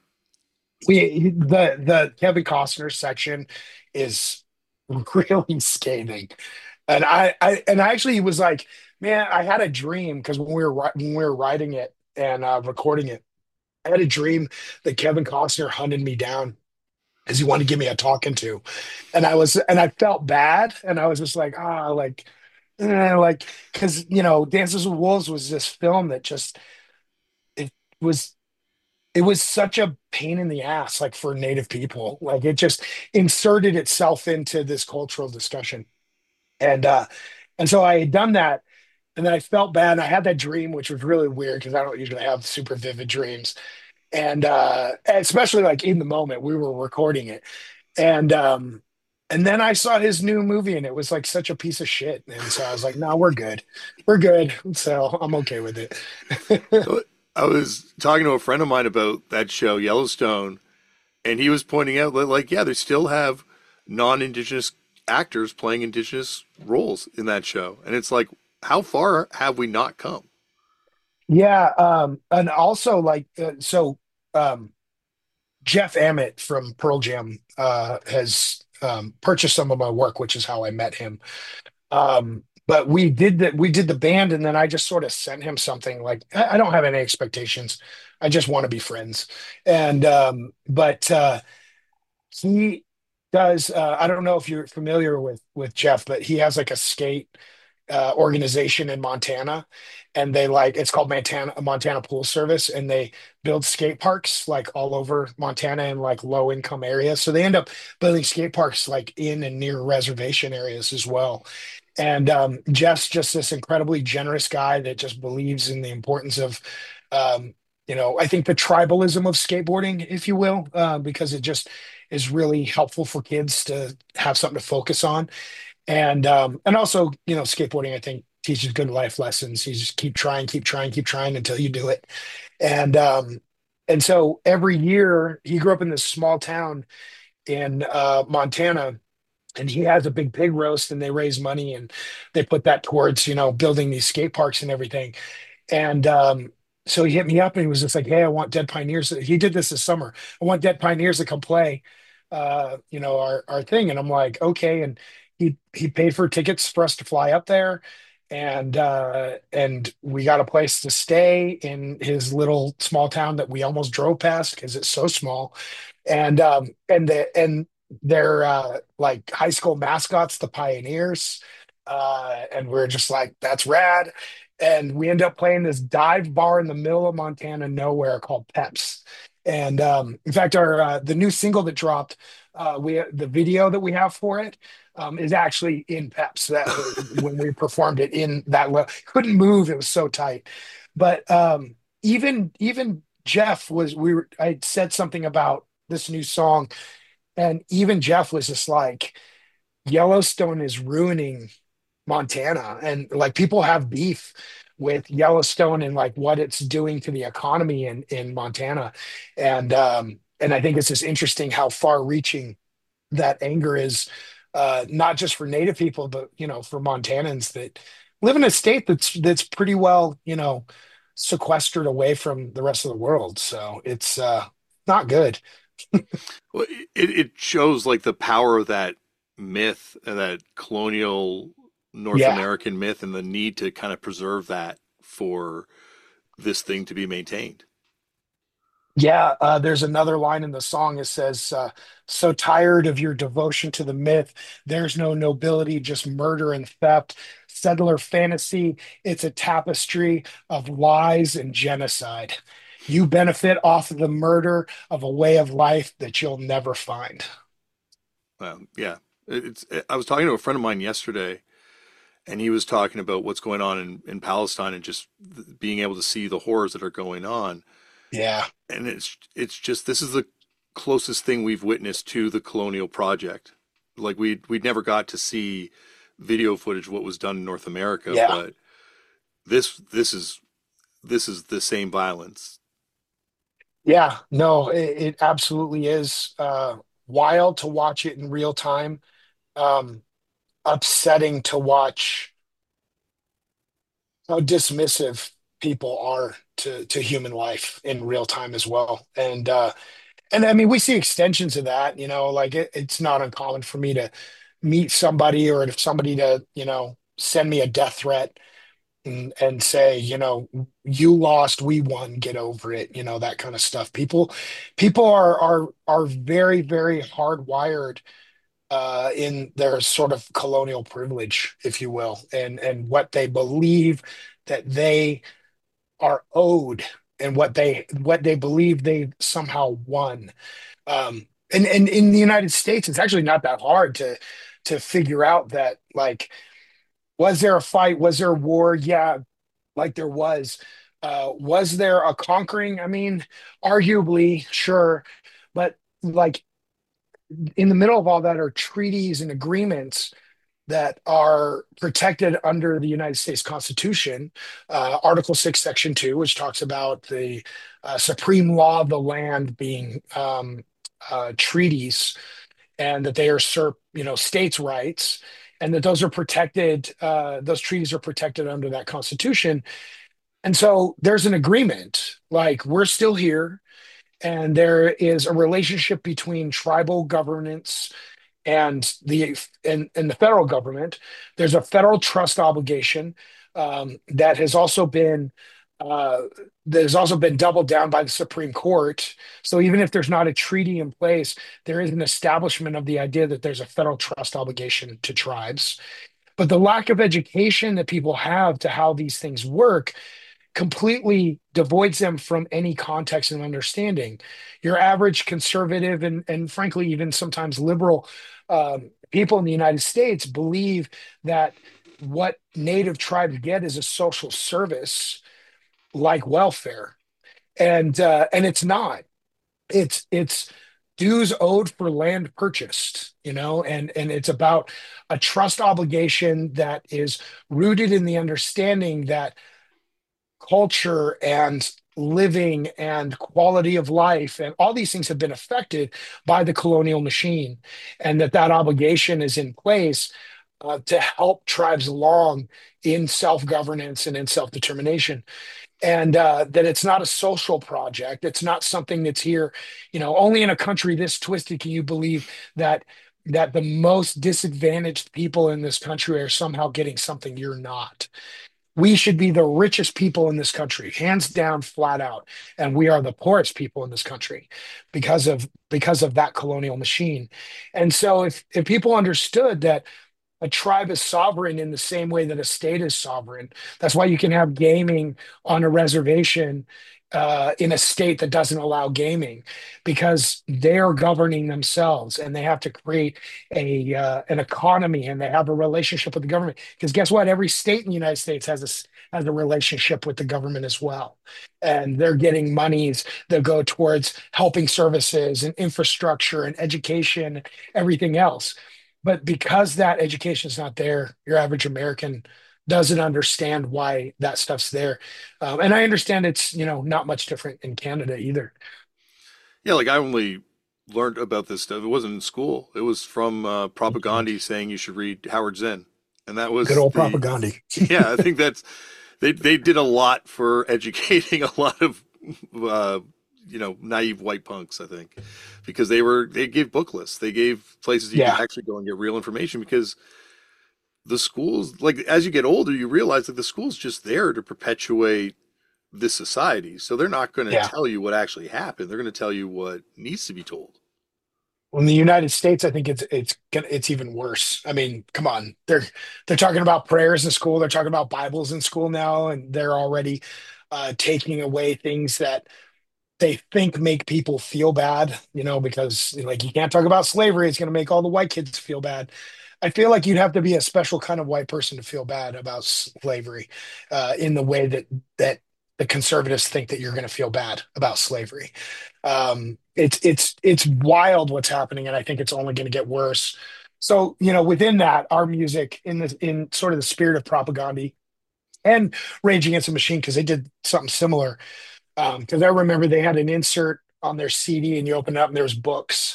We the the Kevin Costner section is really scathing. And I, I and I actually was like, man, I had a dream because when we were wri- when we were writing it and uh, recording it, I had a dream that Kevin Costner hunted me down because he wanted to give me a talking to, and I was and I felt bad, and I was just like, ah, like, eh, like because you know, Dances with Wolves was this film that just it was it was such a pain in the ass, like for Native people, like it just inserted itself into this cultural discussion, and uh, and so I had done that. And then I felt bad. And I had that dream, which was really weird because I don't usually have super vivid dreams. And uh, especially like in the moment we were recording it. And um, and then I saw his new movie and it was like such a piece of shit. And so I was like, no, we're good. We're good. So I'm okay with it. So I was talking to a friend of mine about that show, Yellowstone, and he was pointing out that, like, yeah, they still have non-Indigenous actors playing Indigenous roles in that show. And it's like, how far have we not come? Yeah. Um, and also like uh, so um Jeff Ament from Pearl Jam uh has um purchased some of my work, which is how I met him. Um, but we did that. We did the band, and then I just sort of sent him something like I, I don't have any expectations. I just want to be friends. And um, but uh, He does. Uh, I don't know if you're familiar with with Jeff, but he has like a skate uh, organization in Montana, and they like it's called Montana Montana Pool Service, and they build skate parks like all over Montana in like low income areas. So they end up building skate parks like in and near reservation areas as well. And um, Jeff's just this incredibly generous guy that just believes in the importance of, um, you know, I think the tribalism of skateboarding, if you will, uh, because it just is really helpful for kids to have something to focus on. And um, and also, you know, skateboarding, I think, teaches good life lessons. You just keep trying, keep trying, keep trying until you do it. And um, and so every year, he grew up in this small town in uh, Montana, and he has a big pig roast, and they raise money, and they put that towards, you know, building these skate parks and everything. And um, so he hit me up and he was just like, "Hey, I want Dead Pioneers." He did this this summer. I want Dead Pioneers to come play, uh, you know, our our thing. And I'm like, okay. And he he paid for tickets for us to fly up there, and uh, and we got a place to stay in his little small town that we almost drove past because it's so small. And um, and the and their uh, like high school mascots, the Pioneers. Uh, and we're just like, that's rad. And we end up playing this dive bar in the middle of Montana nowhere called Peps. And um, in fact, our uh, the new single that dropped, uh, we the video that we have for it um, is actually in Peps. That when we performed it in that le- couldn't move, it was so tight. But um, even even Jeff was we were I said something about this new song, and even Jeff was just like, Yellowstone is ruining Montana, and like people have beef with Yellowstone and like what it's doing to the economy in in Montana. And um and I think it's just interesting how far reaching that anger is, uh not just for native people, but you know, for Montanans that live in a state that's that's pretty well, you know, sequestered away from the rest of the world. So it's uh not good. Well, it, it shows like the power of that myth and that colonial North Yeah. American myth and the need to kind of preserve that for this thing to be maintained. Yeah, uh, there's another line in the song. It says, uh, "So tired of your devotion to the myth. There's no nobility, just murder and theft. Settler fantasy. It's a tapestry of lies and genocide. You benefit off of the murder of a way of life that you'll never find." Um, yeah, it's. I was talking to a friend of mine yesterday, and he was talking about what's going on in, in Palestine and just being able to see the horrors that are going on. Yeah, And it's it's just this is the closest thing we've witnessed to the colonial project. Like we we never got to see video footage of what was done in North America, yeah, but this this is this is the same violence. yeah. No, it, it absolutely is uh, wild to watch it in real time. Um, Upsetting to watch how dismissive people are to to human life in real time as well. And uh and I mean we see extensions of that, you know, like it, it's not uncommon for me to meet somebody, or if somebody to, you know, send me a death threat and, and say, you know, you lost, we won, get over it, you know, that kind of stuff. People people are are are very, very hardwired uh in their sort of colonial privilege, if you will, and and what they believe that they are owed, and what they what they believe they somehow won. Um, and and in the United States, it's actually not that hard to to figure out that, like, was there a fight? Was there a war? Yeah, like there was. Uh, was there a conquering? I mean, arguably, sure, but like in the middle of all that are treaties and agreements that are protected under the United States Constitution, uh, Article six, Section two, which talks about the uh, supreme law of the land being um, uh, treaties, and that they are, ser- you know, states' rights, and that those are protected. Uh, those treaties are protected under that Constitution. And so there's an agreement, like we're still here, and there is a relationship between tribal governance and the and, and the federal government. There's a federal trust obligation um, that has also been uh, that has also been doubled down by the Supreme Court. So even if there's not a treaty in place, there is an establishment of the idea that there's a federal trust obligation to tribes. But the lack of education that people have to how these things work completely devoids them from any context and understanding. Your average conservative and, and frankly, even sometimes liberal um, people in the United States believe that what native tribes get is a social service like welfare. And uh, and it's not. It's it's dues owed for land purchased, you know, and and it's about a trust obligation that is rooted in the understanding that culture and living and quality of life and all these things have been affected by the colonial machine, and that that obligation is in place uh, to help tribes along in self-governance and in self-determination, and uh, that it's not a social project. It's not something that's here, you know, only in a country this twisted can you believe that that the most disadvantaged people in this country are somehow getting something you're not. We should be the richest people in this country, hands down, flat out, and we are the poorest people in this country because of because of that colonial machine. And so, if if people understood that a tribe is sovereign in the same way that a state is sovereign. That's why you can have gaming on a reservation uh, in a state that doesn't allow gaming, because they're governing themselves and they have to create a uh, an economy, and they have a relationship with the government. Because guess what? Every state in the United States has a s- has a relationship with the government as well, and they're getting monies that go towards helping services and infrastructure and education, everything else. But because that education is not there, your average American doesn't understand why that stuff's there. Um, and I understand it's, you know, not much different in Canada either. Yeah, like I only learned about this stuff. It wasn't in school. It was from uh, propaganda saying you should read Howard Zinn, and that Good was old the propaganda. yeah. I think that's they they did a lot for educating a lot of uh, you know naive white punks. I think because they were they gave book lists. They gave places you could Yeah, actually go and get real information because the schools like as you get older you realize that the school's just there to perpetuate this society. So they're not going to yeah. tell you what actually happened. They're going to tell you what needs to be told. Well, in the United States, I think it's it's gonna- it's even worse. I mean, come on, they're they're talking about prayers in school. They're talking about Bibles in school now, and they're already uh, taking away things that they think make people feel bad, you know, because like you can't talk about slavery, it's going to make all the white kids feel bad. I feel like you'd have to be a special kind of white person to feel bad about slavery, uh, in the way that that the conservatives think that you're going to feel bad about slavery. Um, it's it's it's wild what's happening, and I think it's only going to get worse. So, you know, within that, our music in the in sort of the spirit of propaganda and Rage Against the Machine, because they did something similar, um, because I remember they had an insert on their C D, and you open it up and there's books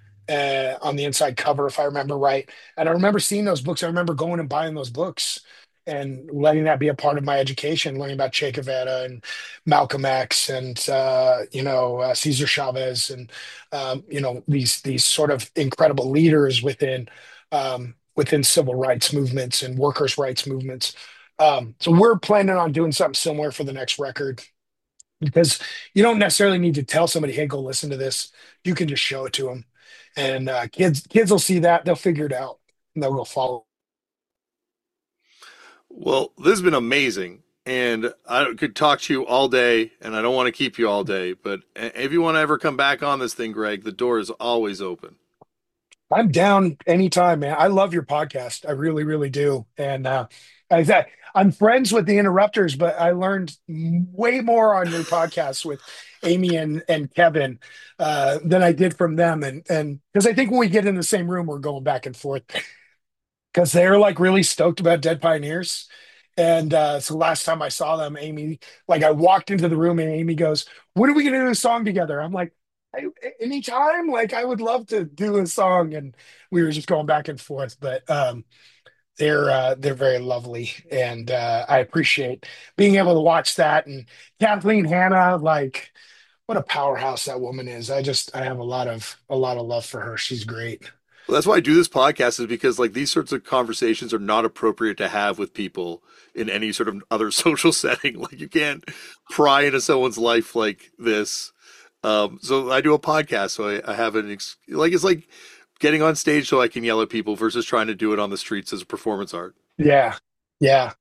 uh, on the inside cover, if I remember right. And I remember seeing those books. I remember going and buying those books and letting that be a part of my education, learning about Che Guevara and Malcolm X and uh, you know uh, Cesar Chavez and um, you know these these sort of incredible leaders within um, within civil rights movements and workers' rights movements. Um, so we're planning on doing something similar for the next record, because you don't necessarily need to tell somebody, "Hey, go listen to this." You can just show it to them, and uh, kids kids will see that, they'll figure it out, and they'll go follow. Well, this has been amazing. And I could talk to you all day, and I don't want to keep you all day. But if you want to ever come back on this thing, Greg, the door is always open. I'm down anytime, man. I love your podcast. I really, really do. And uh, I, I- I'm friends with the Interrupters, but I learned way more on your podcast with Amy and and Kevin uh, than I did from them. And and because I think when we get in the same room, we're going back and forth, because they're like really stoked about Dead Pioneers. And uh, so last time I saw them, Amy, like I walked into the room and Amy goes, "When are we going to do a song together?" I'm like, "I- anytime, like I would love to do a song." And we were just going back and forth, but um, they're uh, they're very lovely, and uh, I appreciate being able to watch that. And Kathleen Hanna, like what a powerhouse that woman is. I just I have a lot of a lot of love for her. She's great. Well, that's why I do this podcast, is because like these sorts of conversations are not appropriate to have with people in any sort of other social setting. Like you can't pry into someone's life like this. Um, so I do a podcast, so I, I have an ex- like it's like getting on stage so I can yell at people versus trying to do it on the streets as a performance art. Yeah, yeah.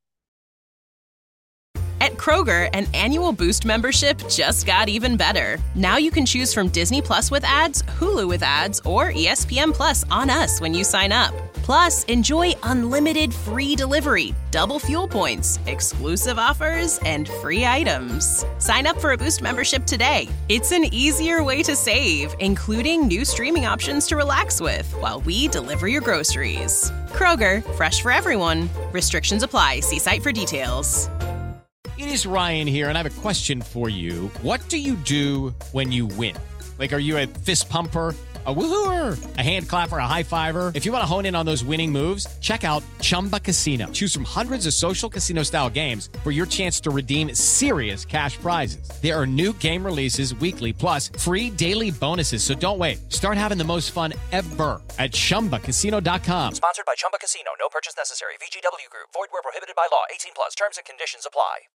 At Kroger, an annual Boost membership just got even better. Now you can choose from Disney Plus with ads, Hulu with ads, or E S P N Plus on us when you sign up. Plus, enjoy unlimited free delivery, double fuel points, exclusive offers, and free items. Sign up for a Boost membership today. It's an easier way to save, including new streaming options to relax with while we deliver your groceries. Kroger, fresh for everyone. Restrictions apply. See site for details. It is Ryan here, and I have a question for you. What do you do when you win? Like, are you a fist pumper, a woohooer, a hand clapper, a high fiver? If you want to hone in on those winning moves, check out Chumba Casino. Choose from hundreds of social casino-style games for your chance to redeem serious cash prizes. There are new game releases weekly, plus free daily bonuses. So don't wait. Start having the most fun ever at chumba casino dot com. Sponsored by Chumba Casino. No purchase necessary. V G W Group. Void where prohibited by law. eighteen plus. Terms and conditions apply.